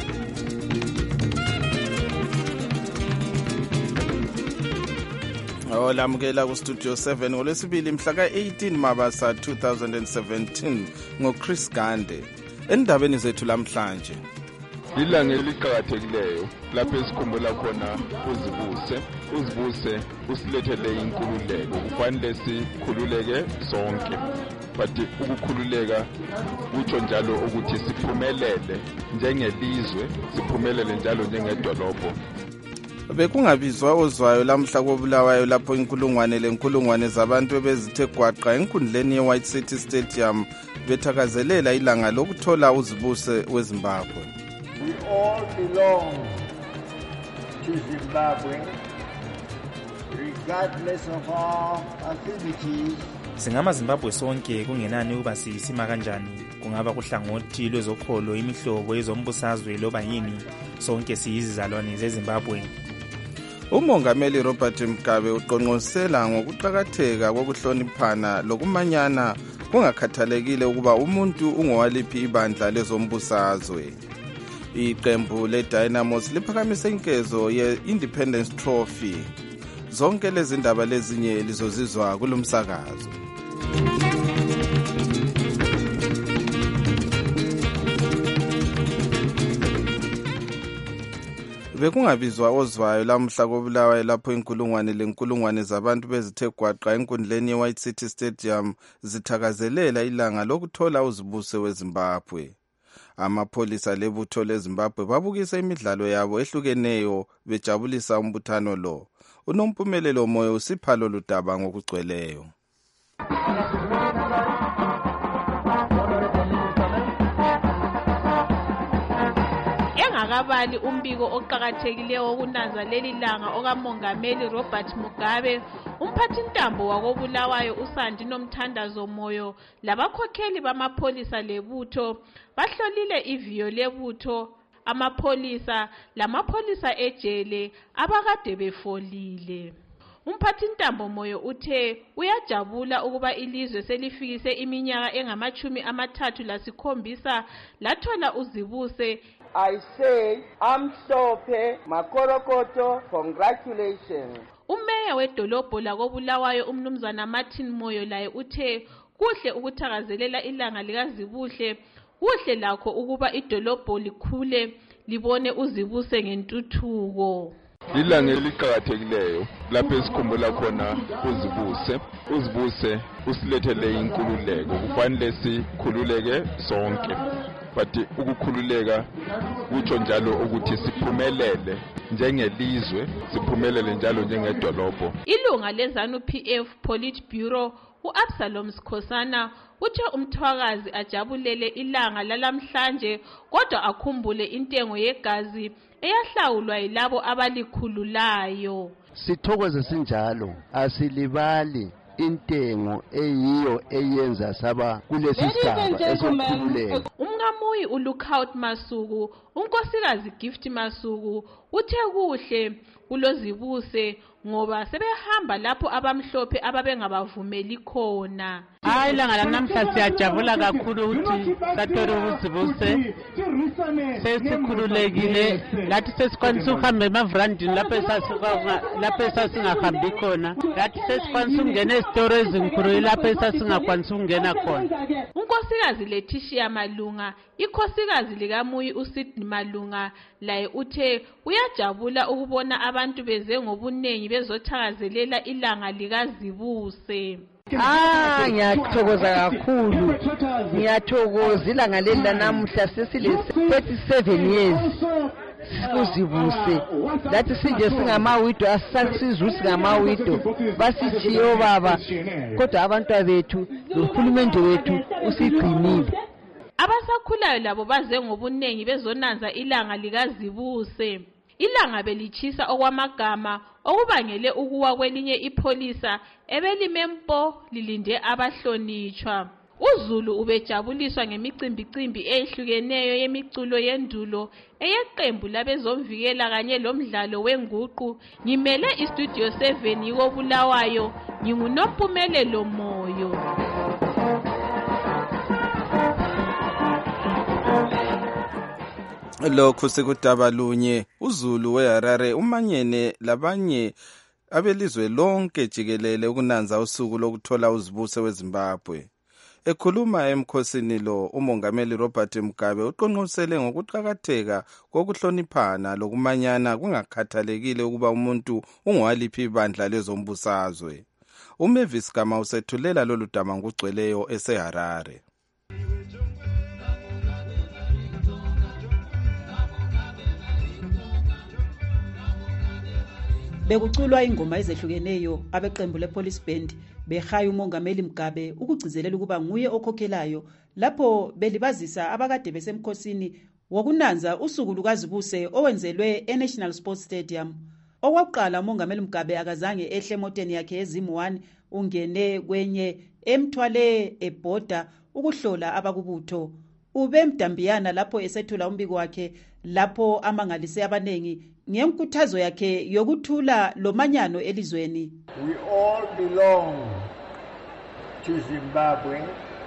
Speaker 20: Olamukela ku Studio 7 ngolwesibili mhla ka-18 Mabasa 2017 ngoChris Gande. Endabeni zethu lamhlanje.
Speaker 21: Ilanga eliqhakathekileyo lapho esikhumbula khona uzibuse usilethele inkululeko. Kufanele sikhululeke sonke. But ukukhululeka kutsho njalo ukuthi siphumelele njengelizwe, siphumelele njalo njengedolobho.
Speaker 20: Bekungabizwa ozwayo lamhla kobulawayo lapho inkulungwane zabantu ebezithe gwaqa enkundleni ye-White City Stadium bethakazelela ilanga lokuthola uzibuse weZimbabwe.
Speaker 22: We all belong to Zimbabwe, regardless of our affinities.
Speaker 23: Singamazimbabwe sonke kungenani ukuba siyisima kanjani, kungaba kuhlangothi lwezokholo, imihlobo yezombusazwe loba yini, sonke siyizizalwane zeZimbabwe.
Speaker 20: Umongameli Robert Mugabe uqonqosela ngokuqhakatheka kokuhloniphana lokumanyana kungakhathalekile ukuba umuntu ungowaliphi ibandla lezombusazwe. Iqembu leDynamos liphakamise inkezo ye-Independence Trophy. Zonke lezi ndaba lezinye lizozizwa kulomsakazo. Bekungabizwa ozwayo lamhla kobulawayo lapho inkulungwane zabantu bezithe gwaqa enkundleni ye-White City Stadium zithakazelela ilanga lokuthola uzibuse weZimbabwe. Amapholisa lebutho leZimbabwe babukisa imidlalo yabo ehlukeneyo bejabulisa umbuthano lo. Unompumelelo moyo usipha lolu daba ngokugcweleyo.
Speaker 24: Engakabali umbiko oqhakathekileyo wokunanza leli langa okamongameli Robert Mugabe, umphathintambo wakobulawayo uSandino Mthandazo Moyo labakhokheli bamapholisa lebutho bahlolile iviyo lebutho, amapholisa lamapholisa ejele abakade befolile. Umphathintambo Moyo uthe uyajabula ukuba ilizwe selifikise iminyaka engama-37 lathola uzibuse.
Speaker 22: I say, Amhlophe Makorokoto, congratulations.
Speaker 24: Umeya wedolobho lakobulawayo umnumzana Martin Moyo laye uthe kuhle ukuthakazelela ilanga likazibuhle, kuhle lakho ukuba idolobho likhule libone uzibuse ngentuthuko.
Speaker 21: Ilanga eliqhakathekileyo lapho esikhumbula khona uzibuse usilethele inkululeko. Kufanele sikhululeke sonke. But ukukhululeka kutsho njalo ukuthi siphumelele njengelizwe, siphumelele njalo njengedolobho.
Speaker 24: Ilunga leZANU-PF Politburo uAbsalom Sikhosana uthe umthwakazi ajabulele ilanga lalamhlanje kodwa akhumbule intengo yegazi eyahlawulwa yilabo abalikhululayo.
Speaker 25: Sithokoze sinjalo, asilibali intengo eyiyo eyenza saba kulesi sigaba esokukhululeka.
Speaker 24: Umnqamuyi uLookout Masuku, unkosikazi Gift Masuku uthe kuhle kulozibuse ngoba sebehamba lapho abamhlophe ababengabavumeli khona.
Speaker 26: Hayi ilanga lanamhla siyajabula kakhulu ukuthi sathola uzibuse, sesikhululekile, lathi sesikwanisa ukuhamba emavrandini lapho esasingahambi khona, lathi sesikwanisa ukungena ezitoro ezinkulu lapho esasingakwanisa ukungena khona.
Speaker 24: Unkosikazi Letitia Malunga, ikhosikazi likamuyi uSydney Malunga laye uthe uyajabula ukubona abantu beze ngobunengi bezothakazelela ilanga likazibuse.
Speaker 3: Ngiyathokoza kakhulu. Ngiyathokoza ilanga leli lanamuhla sesile 37 years. Sikuzibuse. Lathi sinje singamawido asisizwe ngamawido. Basithiyo baba. Kodwa abantu bethu nohulumende wethu usigcinile.
Speaker 24: Abasakhulayo labo baze ngobunengi bezonanza ilanga likazibuse. Ilanga belichisa okwamagama okubangele ukuwa kwelinye ipholisa ebelimempo lilinde abahlonitshwa. uZulu ubejabuliswa ngemicimbicimbi ehlukeneyo yemiculo yendulo eyeqembu labezomvikela kanye lomdlalo wenguqu. Ngimele istudio 7 yikoBulawayo, nginguNompumelelo Moyo.
Speaker 20: Lokhu sekudaba lunye uZulu weHarare umanyene labanye abelizwe lonke jikelele ukunanza usuku lokuthola uzibuse weZimbabwe. Ekhuluma emkhosini lo, uMongameli Robert Mugabe uqonqosele ngokuqhakatheka kokuhloniphana lokumanyana kungakhathalekile ukuba umuntu ungwaliphi ibandla lezombusazwe. uMavis Gama usethulela lolu daba ngugcweleyo eseHarare.
Speaker 2: Bekuculwa ingoma ezehlukeneyo abeqembu lePolice Band behaya uMongameli Mugabe ukugcizelela ukuba nguye okhokhelayo lapho belibazisa abakade besemkhosini wokunanza usuku lukazibuse owenzelwe eNational Sports Stadium. Okwaqala uMongameli Mugabe akazange ehle emoteni yakhe eZim1 ungene kwenye emthwale ebhoda ukuhlola abakubutho. Ube mdambiyana lapho esethula umbiko wakhe lapho amangalise abanengi ngenkuthazo yakhe yokuthula lomanyano elizweni.
Speaker 22: We all belong to Zimbabwe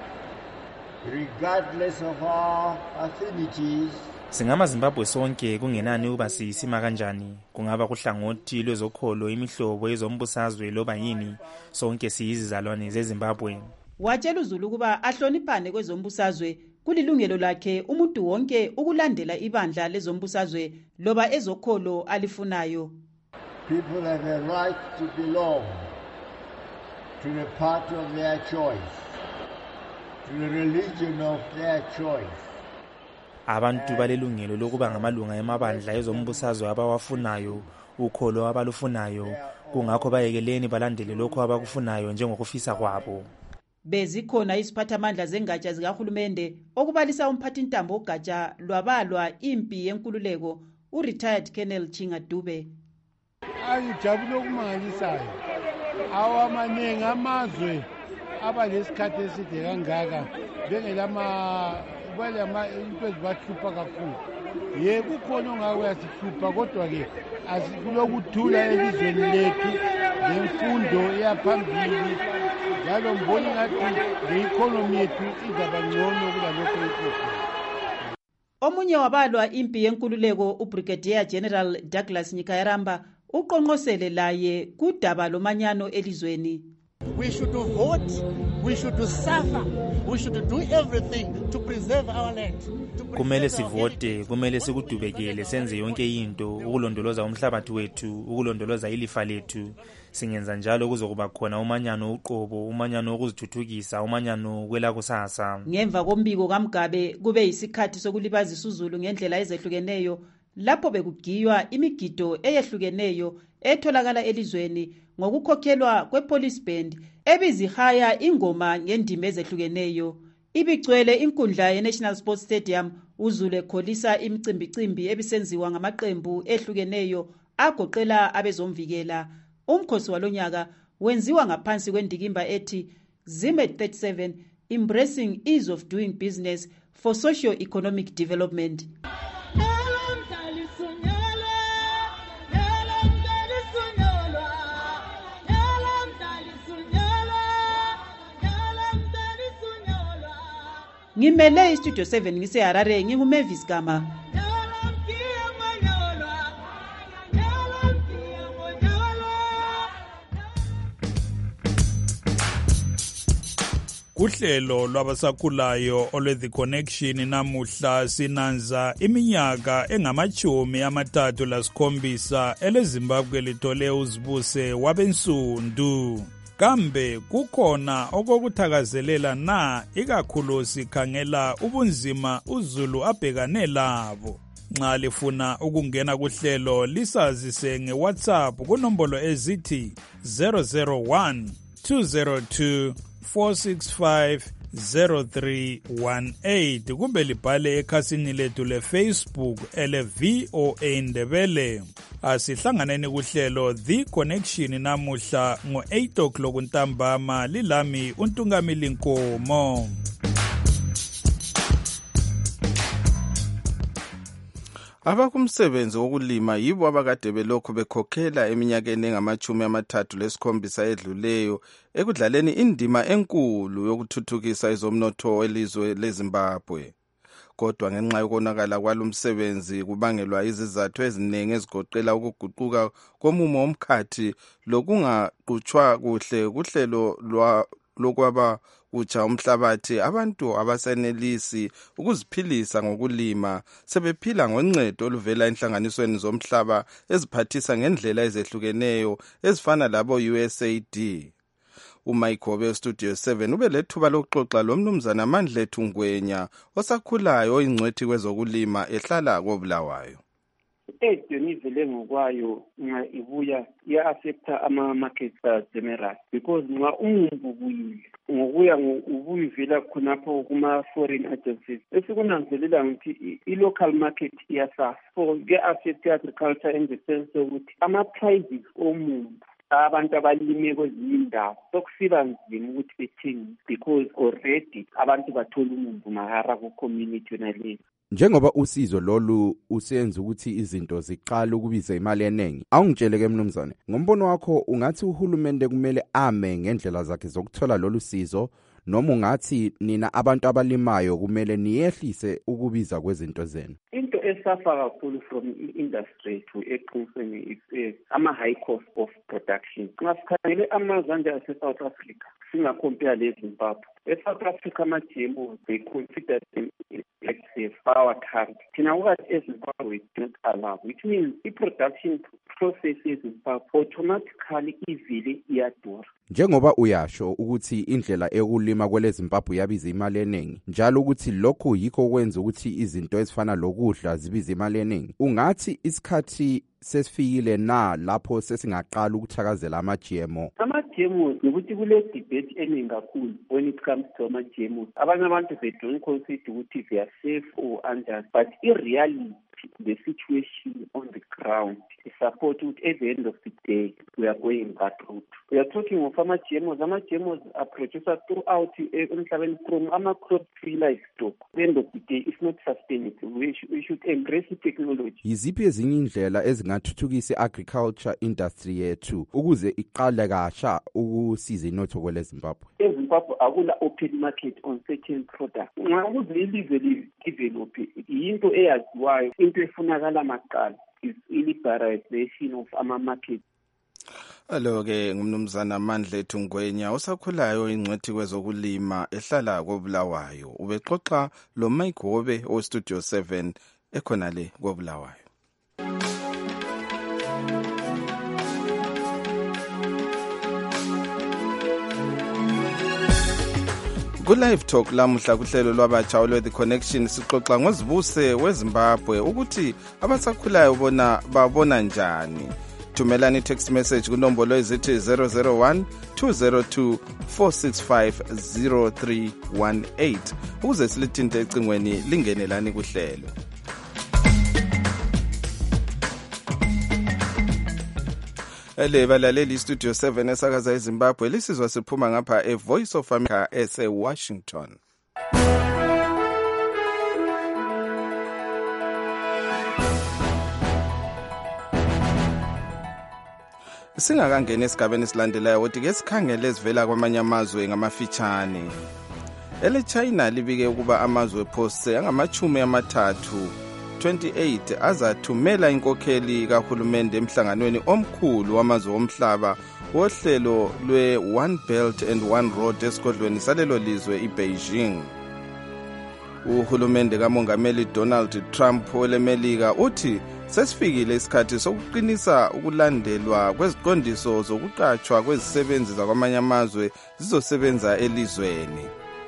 Speaker 22: regardless of our affinities.
Speaker 23: SingamaZimbabwe sonke kungenani uba siyisima kanjani, kungaba kuhlangothi lwezokholo, imihlobo yezombusazwe loba yini, sonke siyizizalwane zeZimbabwe.
Speaker 2: Watshela uZulu ukuba ahloniphane kwezombusazwe kulilungelo lakhe umuntu wonke ukulandela ibandla lezombusazwe loba ezokholo alifunayo.
Speaker 22: People have a right to belong to the party of their choice, to the religion of their choice.
Speaker 23: Abantu balelungelo lokuba ngamalunga emabandla ezombusazwe abawafunayo, ukholo abalufunayo, kungakho bayekeleni balandele lokho abakufunayo njengokufisa kwabo.
Speaker 2: Bezikhona iziphathamandla zengatsha zikahulumende okubalisa umphathintambo ogatsha lwabalwa impi yenkululeko u-retired Colonel Chinga Dube.
Speaker 6: Ayijabule okumangalisayo awamaningi amazwe abalesikhathi eside kangaka bengelama into ezibahlupha kakhulu. Kukhona ongawe yasihlupha kodwa-ke asikulokuthula elizweni lethu lemfundo eyaphambili njalo mboni ngathi le-economy yethu izaba ngcono kulalokho ikuphi.
Speaker 2: Omunye wabalwa impi yenkululeko uBrigadier General Douglas Nyikayaramba uqonqosele laye kudaba lomanyano elizweni.
Speaker 7: We should vote, we should suffer, we should do everything to preserve our land.
Speaker 23: Kumele sivote, kumele sikudubekele, senze yonke into ukulondoloza umhlabathi wethu, ukulondoloza ilifa lethu. Singenza njalo kuzokuba khona umanyano uqobo, umanyano ukuzithuthukisa, umanyano kwela kusasa.
Speaker 2: Ngemva kombiko kaMgabe kube yisikhathi sokulibazisa uZulu ngendlela ezehlukeneyo lapho bekugiywa imigido eyehlukeneyo etholakala elizweni ngokukhokhelwa kwePolice Band ebizihaya ingoma ngendima ezehlukeneyo. Ibigcwele inkundla yeNational Sports Stadium uZulu ekholisa imicimbicimbi ebisenziwa ngamaqembu ehlukeneyo agoqela abezomvikela. Umkhosi walonyaka wenziwa ngaphansi kwendikimba ethi Zim 37 Embracing Ease of Doing Business for Socio-Economic Development. Ngimele istudio 7 ngiseHarare nginguMavis Gama.
Speaker 4: Kuhlelo lwabasakhulayo olwe-The Connection namuhla sinanza iminyaka engama-37 eleZimbabwe lithole uzibuse wabensundu. kambe kukhona okokuthakazelela na ikakhulu sikhangela ubunzima uZulu abhekane labo. Nxa lifuna ukungena kuhlelo lisazise ngeWhatsApp kunombolo ezithi 001 202 465 0318 kumbe libhale ekhasini lethu leFacebook ele VOA Ndebele. Asihlanganeni kuhlelo The Connection namuhla ngo-8 o'clock ntambama lilami uNtungamili Nkomo.
Speaker 20: Abakumsebenzi wokulima yibo abakade belokhu bekhokhela eminyakeni engama-37 edluleyo ekudlaleni indima enkulu yokuthuthukisa izomnotho welizwe leZimbabwe. Kodwa ngenxa yokonakala kwalomsebenzi kubangelwa izizathu eziningi ezigoqela ukuguquka komumo womkhathi lokungaqhutshwa kuhle kuhlelo lokwaba kutsha umhlabathi, abantu abasenelisi ukuziphilisa ngokulima sebephila ngoncedo oluvela enhlanganisweni zomhlaba eziphathisa ngendlela ezehlukeneyo ezifana labo USAID. uMayigobe weStudio 7 ube lethuba lokuxoxa lomnumzana Mandlethu Ngwenya osakhulayo oyingcwethi kwezokulima ehlala koBulawayo.
Speaker 8: Idonivele ngokwayo nxa ibuya iya-affecta ama-market general because nxa umumbu buyile ngokuya ubuyivela khonapho kuma-foreign agencies esikunanzelela ukuthi i-local market iyasafa so ke-affect agriculture in the sense yokuthi ama-prices omumbu abantu abalime kwezinye indawo sokusiba nzima ukuthi bethenge because already abantu bathola umumbu mahara ku-community yonaleyo.
Speaker 9: Njengoba usizo lolu usenza ukuthi izinto ziqala ukubiza imali eningi, awungitsheleke mnumzane, ngombono wakho ungathi uhulumende kumele ame ngendlela zakhe zokuthola lolu sizo noma ungathi nina abantu abalimayo kumele niyehlise ukubiza kwezinto zenu? Into
Speaker 8: esafa kakhulu from industry to eqinisweni is ama-high cost of production. Nxa sikhangele amazwe anje ase-South Africa singacompare leZimbabwe. E-South Africa ama-GMOs they consider them like our target. Thina ukade eZimbabwe don't allow, which means i-production process eZimbabwe automatically ivele iyadura. Njengoba uyasho ukuthi indlela ekulima kweleZimbabwe yabiza imali eningi, njalo ukuthi lokho yikho kwenza ukuthi izinto ezifana lokudla zibiza imali eningi, ungathi isikhathi sesifikile na lapho sesingaqala ukuthakazela ama-GMO? Ama-GMO ukuthi kule debate eningi kakhulu when it comes to ama-GMO. Abanye abantu they don't consider ukuthi they are safe or unjust, but in reality the situation on the ground is support at the end of the day we are going that route. We are talking of ama-GMOs. Ama-GMOs are produced throughout emhlabeni from ama-crop to livestock. At the end of the day it's not sustainable. We should embrace the technology. Yiziphi ezinye indlela ezingathuthukisa i-agriculture industry yethu ukuze iqale kasha ukusiza inotho kweleZimbabwe? eZimbabwe akula open market on certain products. Nxa ukuze ilizwe lidevelophe into eyaziwayo, into efunakala maqala is liberalization of ama-market.
Speaker 20: Alo-ke ngumnumzana Mandlethu Ngwenya osakhulayo ingcwethi kwezokulima ehlala koBulawayo. Ubexoxa lo Mayigobe weStudio 7 ekhonale koBulawayo. Ku-Live Talk lamuhla kuhlelo lwabatsha olwe-The Connection sixoxa ngozibuse weZimbabwe ukuthi abasakhulayo babona njani. Thumelani text message kunombolo ezithi 001 202 465 0318 ukuze silithinte ecingweni lingenelani kuhlelo. Balaleli Studio 7 esakaza eZimbabwe lisizwa siphuma ngapha eVoice of America ese-Washington. Singakangena esigabeni esilandelayo ukuthi ke sikhangele ezivela kwamanye amazwe ngamafitshane. EleChina libike ukuba amazwe phose angama-30 28 azathumela inkokheli kahulumende emhlanganweni omkhulu wamazwe omhlaba wohlelo lwe-One Belt and One Road esigodlweni salelo lizwe iBeijing. Uhulumende kamongameli Donald Trump welemelika uthi sesifikile isikhathi sokuqinisa ukulandelwa kweziqondiso zokuqatshwa kwezisebenzi zakwamanye amazwe zizosebenza elizweni.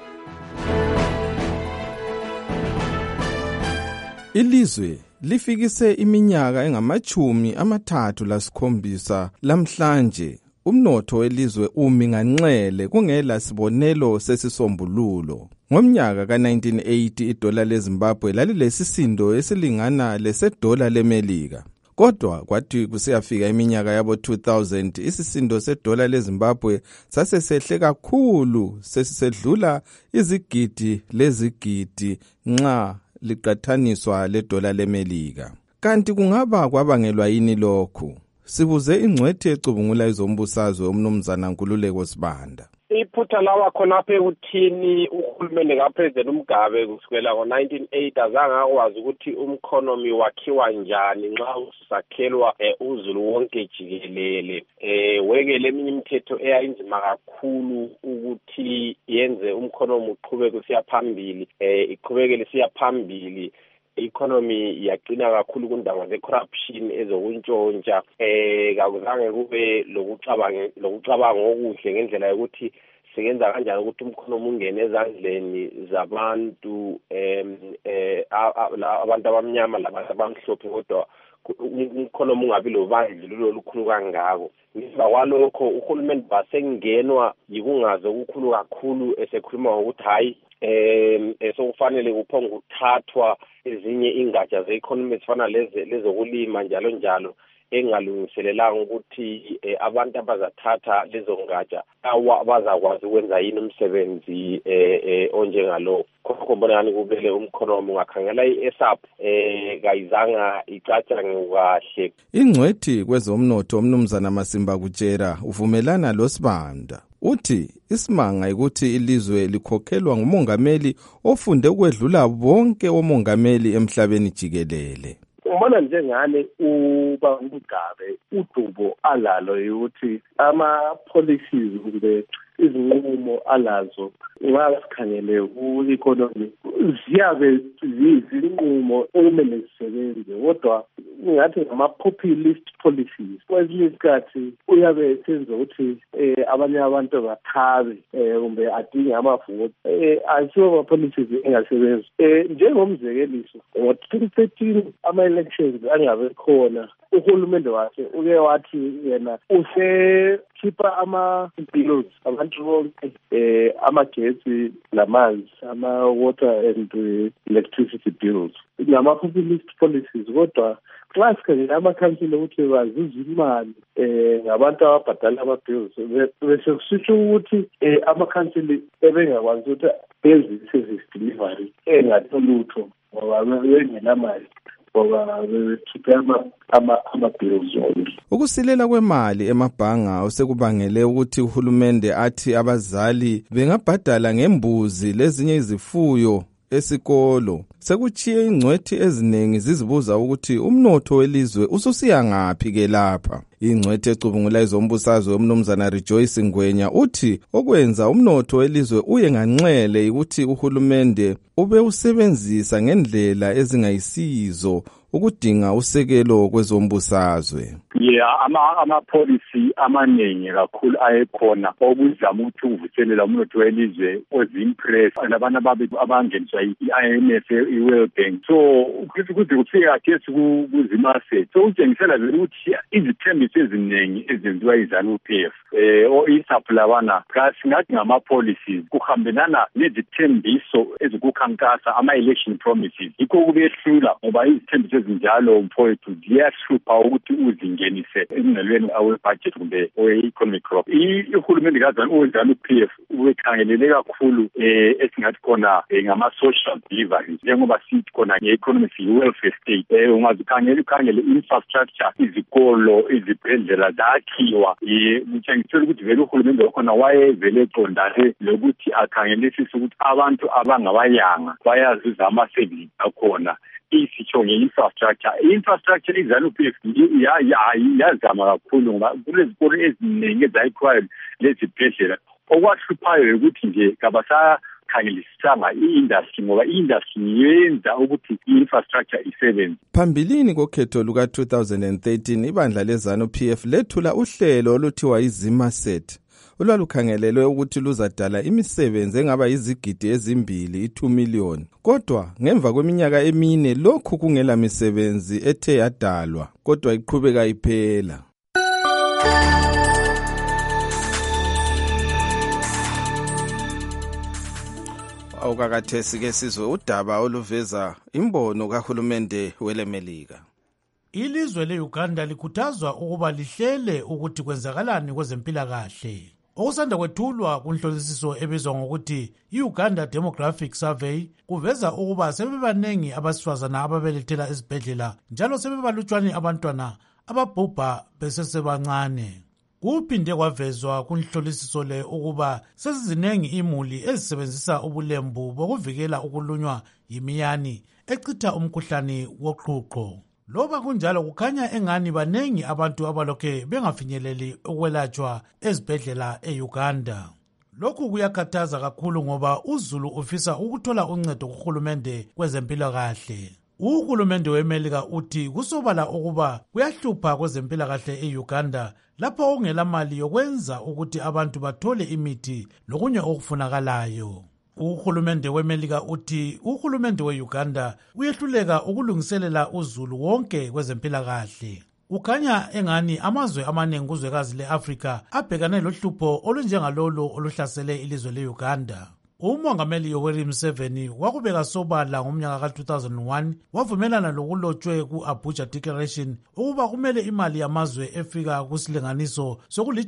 Speaker 20: Ilizwe lifikise iminyaka engama-37 lamhlanje. Umnotho welizwe umi nganxele kungela sibonelo sesisombululo. Ngomnyaka ka-1980 idola leZimbabwe lalilesisindo esilingana lesedola leMelika. Kodwa kwathi kusiyafika iminyaka yabo 2000 isisindo sedola leZimbabwe sasesehle kakhulu, sesisedlula izigidi lezigidi nxa liqathaniswa ledola leMelika. Kanti kungaba kwabangelwa yini lokhu? Sibuze ingcwethi ecubungula izombusazwe umnumzana Nkululeko Sibanda.
Speaker 10: Iphutha lawa khonapha ekuthini uhulumende kaPresident uMgabe kusukela ngo-1980 azange akwazi ukuthi umkhonomi wakhiwa njani nxa usakhelwa uzulu wonke jikelele. Wekele eminye imithetho eyayinzima kakhulu ukuthi yenze umkhonomi uqhubeke usiya phambili, iqhubekele siya phambili. Economy yaqina kakhulu kundaba ze-corruption ezokuntshontsha. Kakuzange kube lokucabanga okuhle ngendlela yokuthi siyenza kanjani ukuthi umkhonomi ungene ezandleni zabantu abantu abamnyama labantu abamhlophe, kodwa umkhonomi ungabi lobandlululo olukhulu kangako. Ngemva kwalokho uhulumende basengenwa yikungazi okukhulu kakhulu esekhuluma ngokuthi hayi sokufanele kuphonga ukuthathwa ezinye ingatsha ze-economy ezifana lezokulima njalo njalo, engalungiselelanga ukuthi abantu abazathatha lezo ngatsha bazakwazi ukwenza yini umsebenzi onjengalo. Khokho mbonani kubele umkhonomi ungakhangela i-ESAP kayizanga icatshange kahle.
Speaker 20: Ingcwethi kwezomnotho umnumzana Masimba Kutshera uvumelana loSibanda. Uthi isimanga ukuthi ilizwe likhokhelwa ngumongameli ofunde ukwedlula bonke omongameli emhlabeni jikelele.
Speaker 11: Umbona njengane uba uMgabe udubo alalo ukuthi ama-policies kumbe izinqumo alazo ungasikhangele ku-economy ziyabe zizinqumo okumele zisebenze, kodwa ngathi ngama-populist policies. Kwesinye isikhathi uyabe esenza ukuthi abanye abantu bathabe kumbe adinge amavoti. Asiwo ama-policies engasebenzi. Njengomzekeliso, ngo-2013 ama-elections angabe khona, uhulumende wakhe uke wathi yena usekhipha ama-bills abantu bonke, amagetsi lamanzi, ama-water and electricity bills, ngama-populist policies. Kodwa xa sikhangela amakhansila ukuthi bazuza imali ngabantu ababhadala ama-bills, bese kusitsho ukuthi amakhansila ebengakwazi ukuthi benze i-service delivery engatholutho ngoba bengenamali.
Speaker 20: Ukusilela kwemali emabhanga osekubangele ukuthi uhulumende athi abazali bengabhadala ngembuzi lezinye izifuyo esikolo. Sekuchiye ingcwethi eziningi zizibuza ukuthi umnotho welizwe ususiya ngaphi ke lapha. Ingcwethi ecubungula izombusazwe umnumzana Rejoice Ngwenya uthi okwenza umnotho welizwe uye nganxele ukuthi uhulumende ube usebenzisa ngendlela ezingayisizo ukudinga usekelo kwezombusazwe.
Speaker 12: Ama-policy amaningi kakhulu ayekhona okuzama ukuthi uvuselela umnotho welizwe ozimpress nabantu abangeniswa i-IMF, i-World Bank. So kuze kufike khathesi kuzimase, so utshengisela vele ukuthi izithembiso eziningi ezenziwa yi-ZANU-PF o-ISAP labana singathi ngama-policies kuhambelana nezithembiso ezikukhankasa ama-election promises. Yikho kubehlula ngoba izithembiso ezinjalo mfowethu ziyahlupha ukuthi uzingenise emnelweni awe-budget kumbe owe-economic growth. Ihulumende kaZANU-PF ubekhangelele kakhulu esingathi khona ngama-social deliveries, njengoba sithi khona nge-economic welfare state. Ungazikhangele infrastructure, izikolo, izibhedlela zakhiwa. Kutshengisela ukuthi vele uhulumende wakhona wayevele eqondane lokuthi akhangelisise ukuthi abantu abangabayanga bayazuza ama-services akhona. Isitsho nge-infrastructure i-ZANU-PF yazama kakhulu ngoba kulezikolo eziningi ezayikhiwayo lezibhedlela. Okwahluphayo ukuthi nje engakhangelisisanga i-industry ngoba i-industry yenza ukuthi i-infrastructure isebenze.
Speaker 20: Phambilini kokhetho luka-2013 ibandla leZANU-PF lethula uhlelo oluthiwa iZimaset olwalukhangelelwe ukuthi luzadala imisebenzi engaba yizigidi ezimbili, 2 million. Kodwa ngemva kweminyaka emine lokhu kungela misebenzi ethe yadalwa, kodwa iqhubeka iphela. Awukakathesi ke sizwe udaba oluveza imbono kahulumende welemelika.
Speaker 19: Ilizwe leUganda likhuthazwa ukuba lihlele ukuthi kwenzakalani kwezempilakahle. Okusanda kwethulwa kunhlolisiso ebizwa ngokuthi iUganda Demographic Survey kuveza ukuba sebebanengi abasifazana ababelethela esibhedlela njalo sebebalutshwane abantwana ababhubha besesebancane. Kuphinde kwavezwa kunhlolisiso le ukuba sezizinengi imuli ezisebenzisa ubulembu bokuvikela ukulunywa yimiyane echitha umkhuhlane woqhuqho. Loba kunjalo kukhanya engani banengi abantu abalokhe bengafinyeleli ukwelatshwa ezibhedlela eUganda. Lokhu kuyakhathaza kakhulu ngoba uzulu ufisa ukuthola uncedo kuhulumende kwezempilakahle. Uhulumende weMelika uthi kusobala ukuba kuyahlupha kwezempilakahle eUganda lapho ongela mali yokwenza ukuthi abantu bathole imithi lokunye okufunakalayo. Uhulumende weMelika uthi uhulumende weUganda uyehluleka ukulungiselela uzulu wonke kwezempilakahle. Ukhanya engani amazwe amaningi kuzwekazi leAfrika abhekane lohlupho olunjengalolo oluhlasele ilizwe leUganda. Umongameli Yoweri Museveni wakubeka sobala ngomnyaka ka-2001 wavumelana lokulotshwe ku-Abuja Declaration ukuba kumele imali yamazwe efika kusilinganiso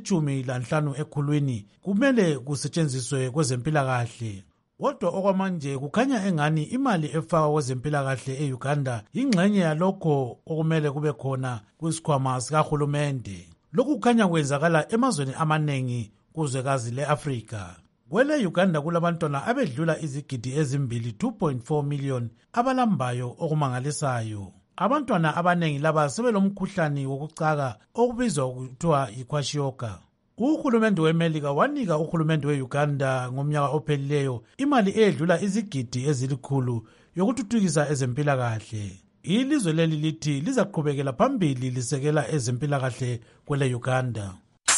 Speaker 19: soku-15 ekhulwini kumele kusetshenziswe kwezempilakahle. Kodwa okwamanje kukhanya engani imali efakwa kwezempilakahle eUganda yingxenye yalokho okumele kube khona kwisikhwama sikahulumende. Lokhu kukhanya kwenzakala emazweni amaningi kuzwekazi leAfrika. Kwele Uganda kulabantwana abedlula izigidi ezimbili 2.4 million abalambayo okumangalisayo. Abantwana abanengi laba sebelomkhuhlane wokucaka okubizwa kuthiwa yikwashiorkor. Uhulumende weMelika wanika uhulumende weUganda ngomnyaka ophelileyo imali edlula izigidi ezilikhulu yokuthuthukisa ezempilakahle. Ilizwe leli lithi lizaqhubekela phambili lisekela ezempilakahle kwele Uganda.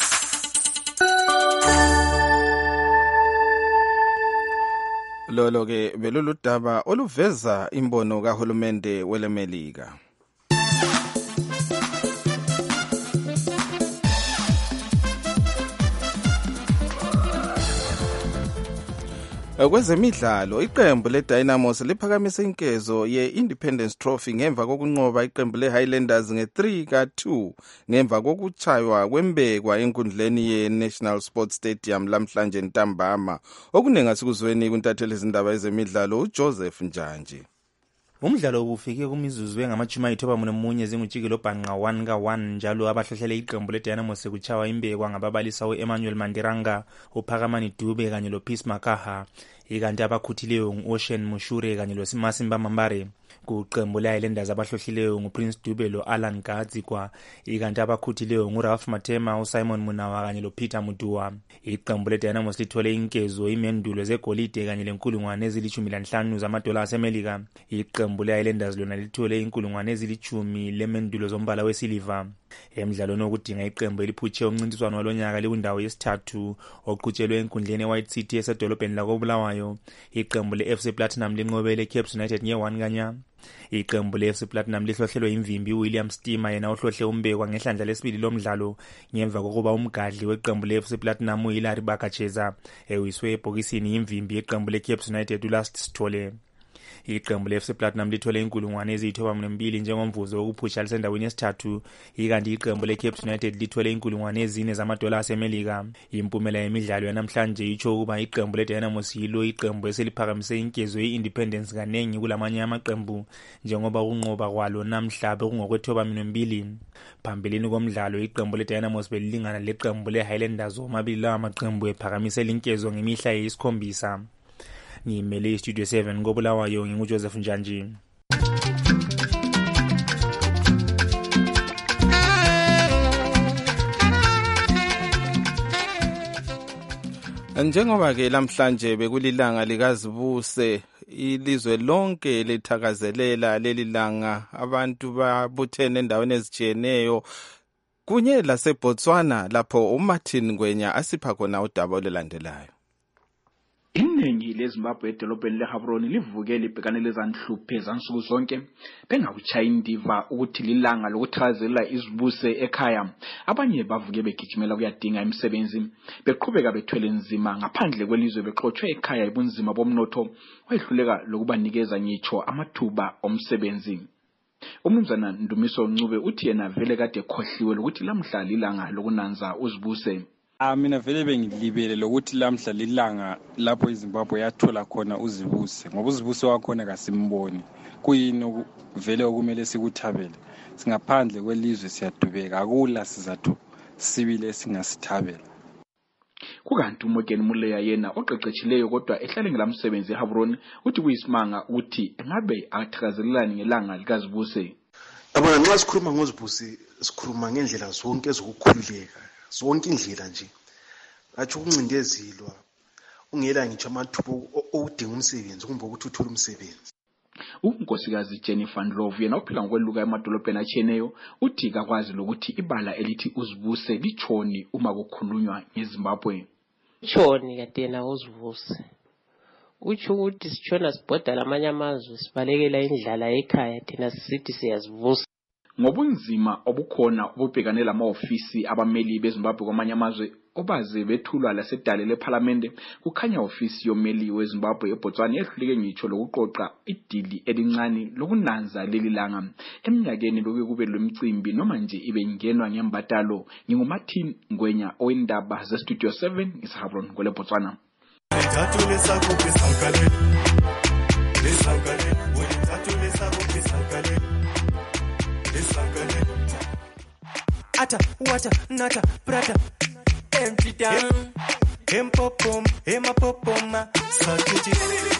Speaker 20: Lolo ke belolu daba oluveza imbono kahulumende welemelika. Kwezemidlalo iqembu leDynamos liphakamise inkezo ye-Independence Trophy ngemva kokunqoba iqembu leHighlanders nge-3-2 ngemva kokuchaywa kwembekwa enkundleni ye-National Sports Stadium lamhlanje ntambama. Okunenga sikuzweni kuntatheli izindaba ezemidlalo uJoseph Njanji.
Speaker 23: Umdlalo ubufike kumizuzu engama-91 zingujikelo bhanqa 1-1 njalo abahlohlele iqembu leDynamos sekuchawa imbekwa ngababalisa u-Emmanuel Mandiranga, uPhakamani Dube kanye loPeace Makaha, ikanti abakhuthileyo ngu-Ocean Mushure kanye loMasimba Mambare. Kuqembu leHighlanders abahlohlileyo nguPrince Dube lo-Alan Gadzikwa, ikanti abakhuthileyo nguRalph Matema, uSimon Munawa kanye loPeter Mutua. Iqembu leDynamos lithole inkezo imendulo zegolide kanye le$15,000 zamadola asemelika. Iqembu leHighlanders lona lithole $10,000 lemendulo zombala wesiliva. Emidlalweni okudinga iqembu eliphutshe umncintiswano walonyaka likundawo yesithathu oqhutshelwe enkundleni eWhite City esedolobheni lakoBulawayo. Iqembu leFC Platinum linqobele Cape United nge-1-0. Iqembu leFC Platinum lihlohlelwe imvimbi uWilliam Stima yena ohlohle umbekwa ngehlandla lesibili lomdlalo ngemva kokuba umgadli weqembu leFC Platinum uHilary Bakacheza ewiswe ebhokisini imvimbi yeqembu leCape United uLast Sithole. Iqembu leFC Platinum lithole $9,200 njengomvuzo wokuphusha lisendaweni yesithathu, ikanti iqembu leCape United lithole $4,000 zamadola asemelika. Impumela yemidlalo yanamhlanje itsho ukuba iqembu leDynamos yilo iqembu eseliphakamise inkezo ye-Independence kanengi kulamanye amaqembu njengoba ukunqoba kwalo namhla bekungokwethoba-2. Phambilini komdlalo iqembu leDynamos belilingana leqembu leHighlanders omabili lawa maqembu ephakamise inkezo ngemihla eyisikhombisa. Ngimele iStudio 7 koBulawayo nginguJoseph Njanji.
Speaker 20: Njengoba-ke lamhlanje bekulilanga likazibuse, ilizwe lonke lithakazelela leli langa, abantu babuthene endaweni ezitshiyeneyo kunye laseBotswana lapho uMartin Ngwenya asipha khona udaba olulandelayo.
Speaker 13: Iningi leZimbabwe edolobheni leHavroni livuke libhekane lezanhluphe zansuku zonke bengawuchaya indiva ukuthi lilanga lokuthakazelela izibuse ekhaya. Abanye bavuke begijimela kuyadinga imisebenzi, beqhubeka bethwele nzima ngaphandle kwelizwe, bexoxwe ekhaya ibunzima bomnotho wehluleka lokubanikeza ngitsho amathuba omsebenzi. Umnumzana Ndumiso Ncube uthi yena vele kade khohliwe lokuthi lamhla lilanga lokunanza uzibuse.
Speaker 14: Mina vele bengilibele lokuthi lamhla lilanga lapho iZimbabwe yathola khona uzibuse, ngoba uzibuse wakhona kasimboni. Kuyini vele okumele sikuthabele? Singaphandle kwelizwe siyadubeka, akula sizathu sibile singasithabela.
Speaker 13: Kukanti uMorgan Muleya yena oqeqetshileyo kodwa ehlale ngelamsebenzi eHavroni uthi kuyisimanga ukuthi engabe athakazelelani ngelanga likazibuse.
Speaker 15: Abona nxa sikhuluma ngozibuse sikhuluma ngendlela zonke ezokukhululeka, zonke indlela nje. Athi ukuncindezelwa, ungela ngitsho amathuba okudinga umsebenzi kumbe ukuthi uthole umsebenzi.
Speaker 13: uNkosikazi Jennifer Ndlovu yena uphila ngokweluka emadolobheni atshiyeneyo uthi kakwazi lokuthi ibala elithi uzibuse litshoni uma kukhulunywa ngeZimbabwe.
Speaker 16: Tshoni kadena uzibuse. Utsho ukuthi sitshona sibhoda lamanye amazwe sibalekela indlala ekhaya thina sisithi siyazivusa.
Speaker 13: Ngobunzima obukhona ububhekane lama-ofisi abameli beZimbabwe kwamanye amazwe obaze bethulwa lasedale lePhalamende, kukhanya ofisi yomeli weZimbabwe eBotswana yehluleke ngitsho lokuqoqa idili elincane lokunanza leli langa. Eminyakeni bekuye kube lomcimbi noma nje ibe ngenwa ngembatalo. NginguMartin Ngwenya owendaba zeStudio 7 eHavroni kwele Botswana.
Speaker 17: Ata, wata, nata, prata, empty down, empopom, emapopoma, sakiti,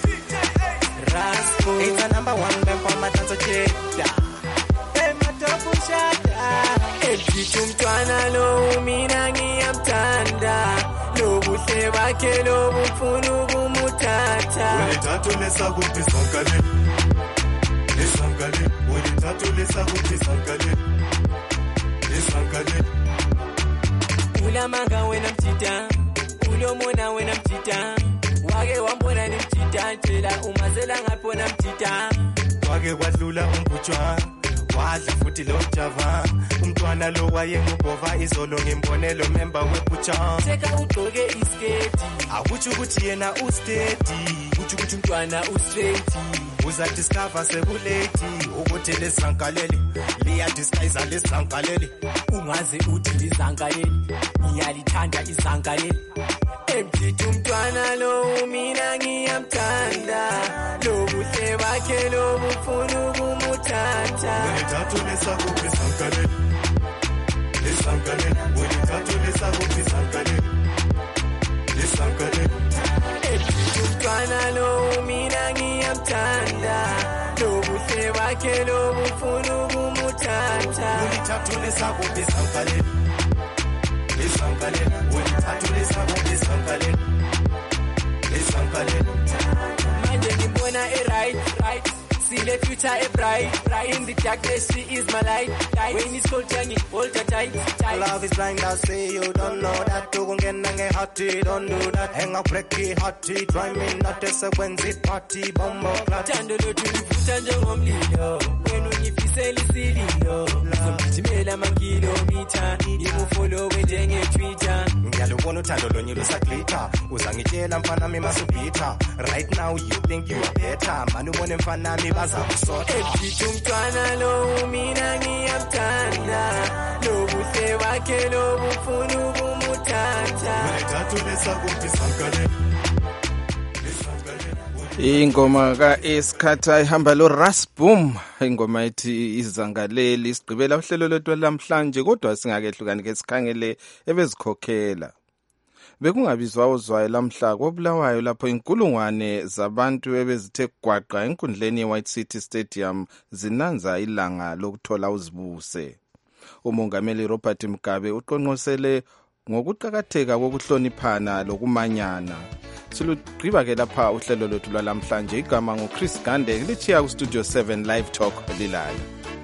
Speaker 17: raspo, it's a number one bempoma tanto cheta, ematopu shata, empty tumtwana lo, minangi amtanda, lo buhle bake lo bufunu bumutata. Wetatu lesa kuti sankale, lesankale, wetatu lesa kuti sankale. Ulamanga wena mchita, ulomona wena mchita, wake wambona ni mchita, tela umazela ngapona mchita, wake wadlula umbuchwa, wadla futhi lo java, umntwana lo wayengubova izolo ngimbonelo member webucha. Seka ugqoke isketi, akutsho ukuthi yena ustedi, kutsho ukuthi umntwana ustraight. Uza discover sekuleti ukuthi lesankaleli liya disguise lesankaleli ungaze uthi lizankaleli ngiyalithanda izankaleli emjithi umntwana lo mina ngiyamthanda lo buhle bakhe lo bufuna ukumuthatha wethathu lesakuphi izankaleli lesankaleli wethathu lesakuphi izankaleli lesankaleli emjithi umntwana lo mina ngiyamthanda lo buhle bakhe lo bufuna ukumuthatha ulithathu lesakuphi izankaleli lesankaleli ulithathu lesakuphi izankaleli lesankaleli manje ngimbona right see the future a bright in the darkness she is my light when it's cold yangi hold her tight love is blind I say you don't know that ukungena ngeheart don't do that hang up break it heart try me not as when it party bombo clat tando lo tulivuta njengomlilo wena ungifisela isililo ngizomthimela amakilomita ngikufollow njenge Twitter ngiyalubona uthando lonyilo saglita uzangitshela mfana mimi masubita right now you think you are better manje ubone mfana mimi bazakusota ebithi umntwana lo mina ngiyamthanda lo buhle bakhe lo bufuna ukumuthatha wethathu lesakuphi izankaleli
Speaker 20: ingoma ka-Esikhatha ihamba lo Rasboom, ingoma ethi izangaleli. Sigqibela uhlelo lwethu lamhlanje kodwa singakehlukani ke sikhangele ebezikhokhela. Bekungabizwa ozwayo lamhla koBulawayo lapho inkulungwane zabantu ebezithe gwaqa enkundleni yeWhite City Stadium zinanza ilanga lokuthola uzibuse. Umongameli Robert Mugabe uqonqosele ngokuqakatheka kokuhloniphana lokumanyana. Silugqiba ke lapha uhlelo lwethu lwalamhlanje. Igama nguChris Gande lichiya ku Studio 7 Live Talk lilala.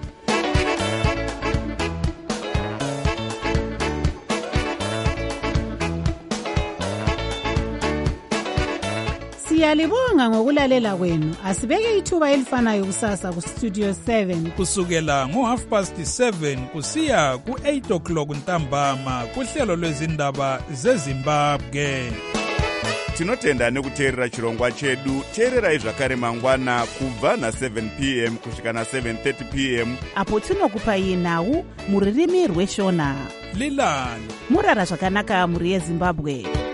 Speaker 2: Siyalibonga ngokulalela kwenu. Asibeke ithuba elifanayo kusasa ku Studio 7
Speaker 4: kusukela ngo7:30 kusiya ku8:00 ntambama kuhlelo lwezindaba zeZimbabwe.
Speaker 1: Tinotenda nekuteerera chirongwa chedu. Teererai zvakare mangwana kubva na7 p.m. kusvika na7:30 p.m.
Speaker 5: apo tinokupai nhau muririmi rweshona.
Speaker 4: Lilani
Speaker 5: murara zvakanaka muri yeZimbabwe.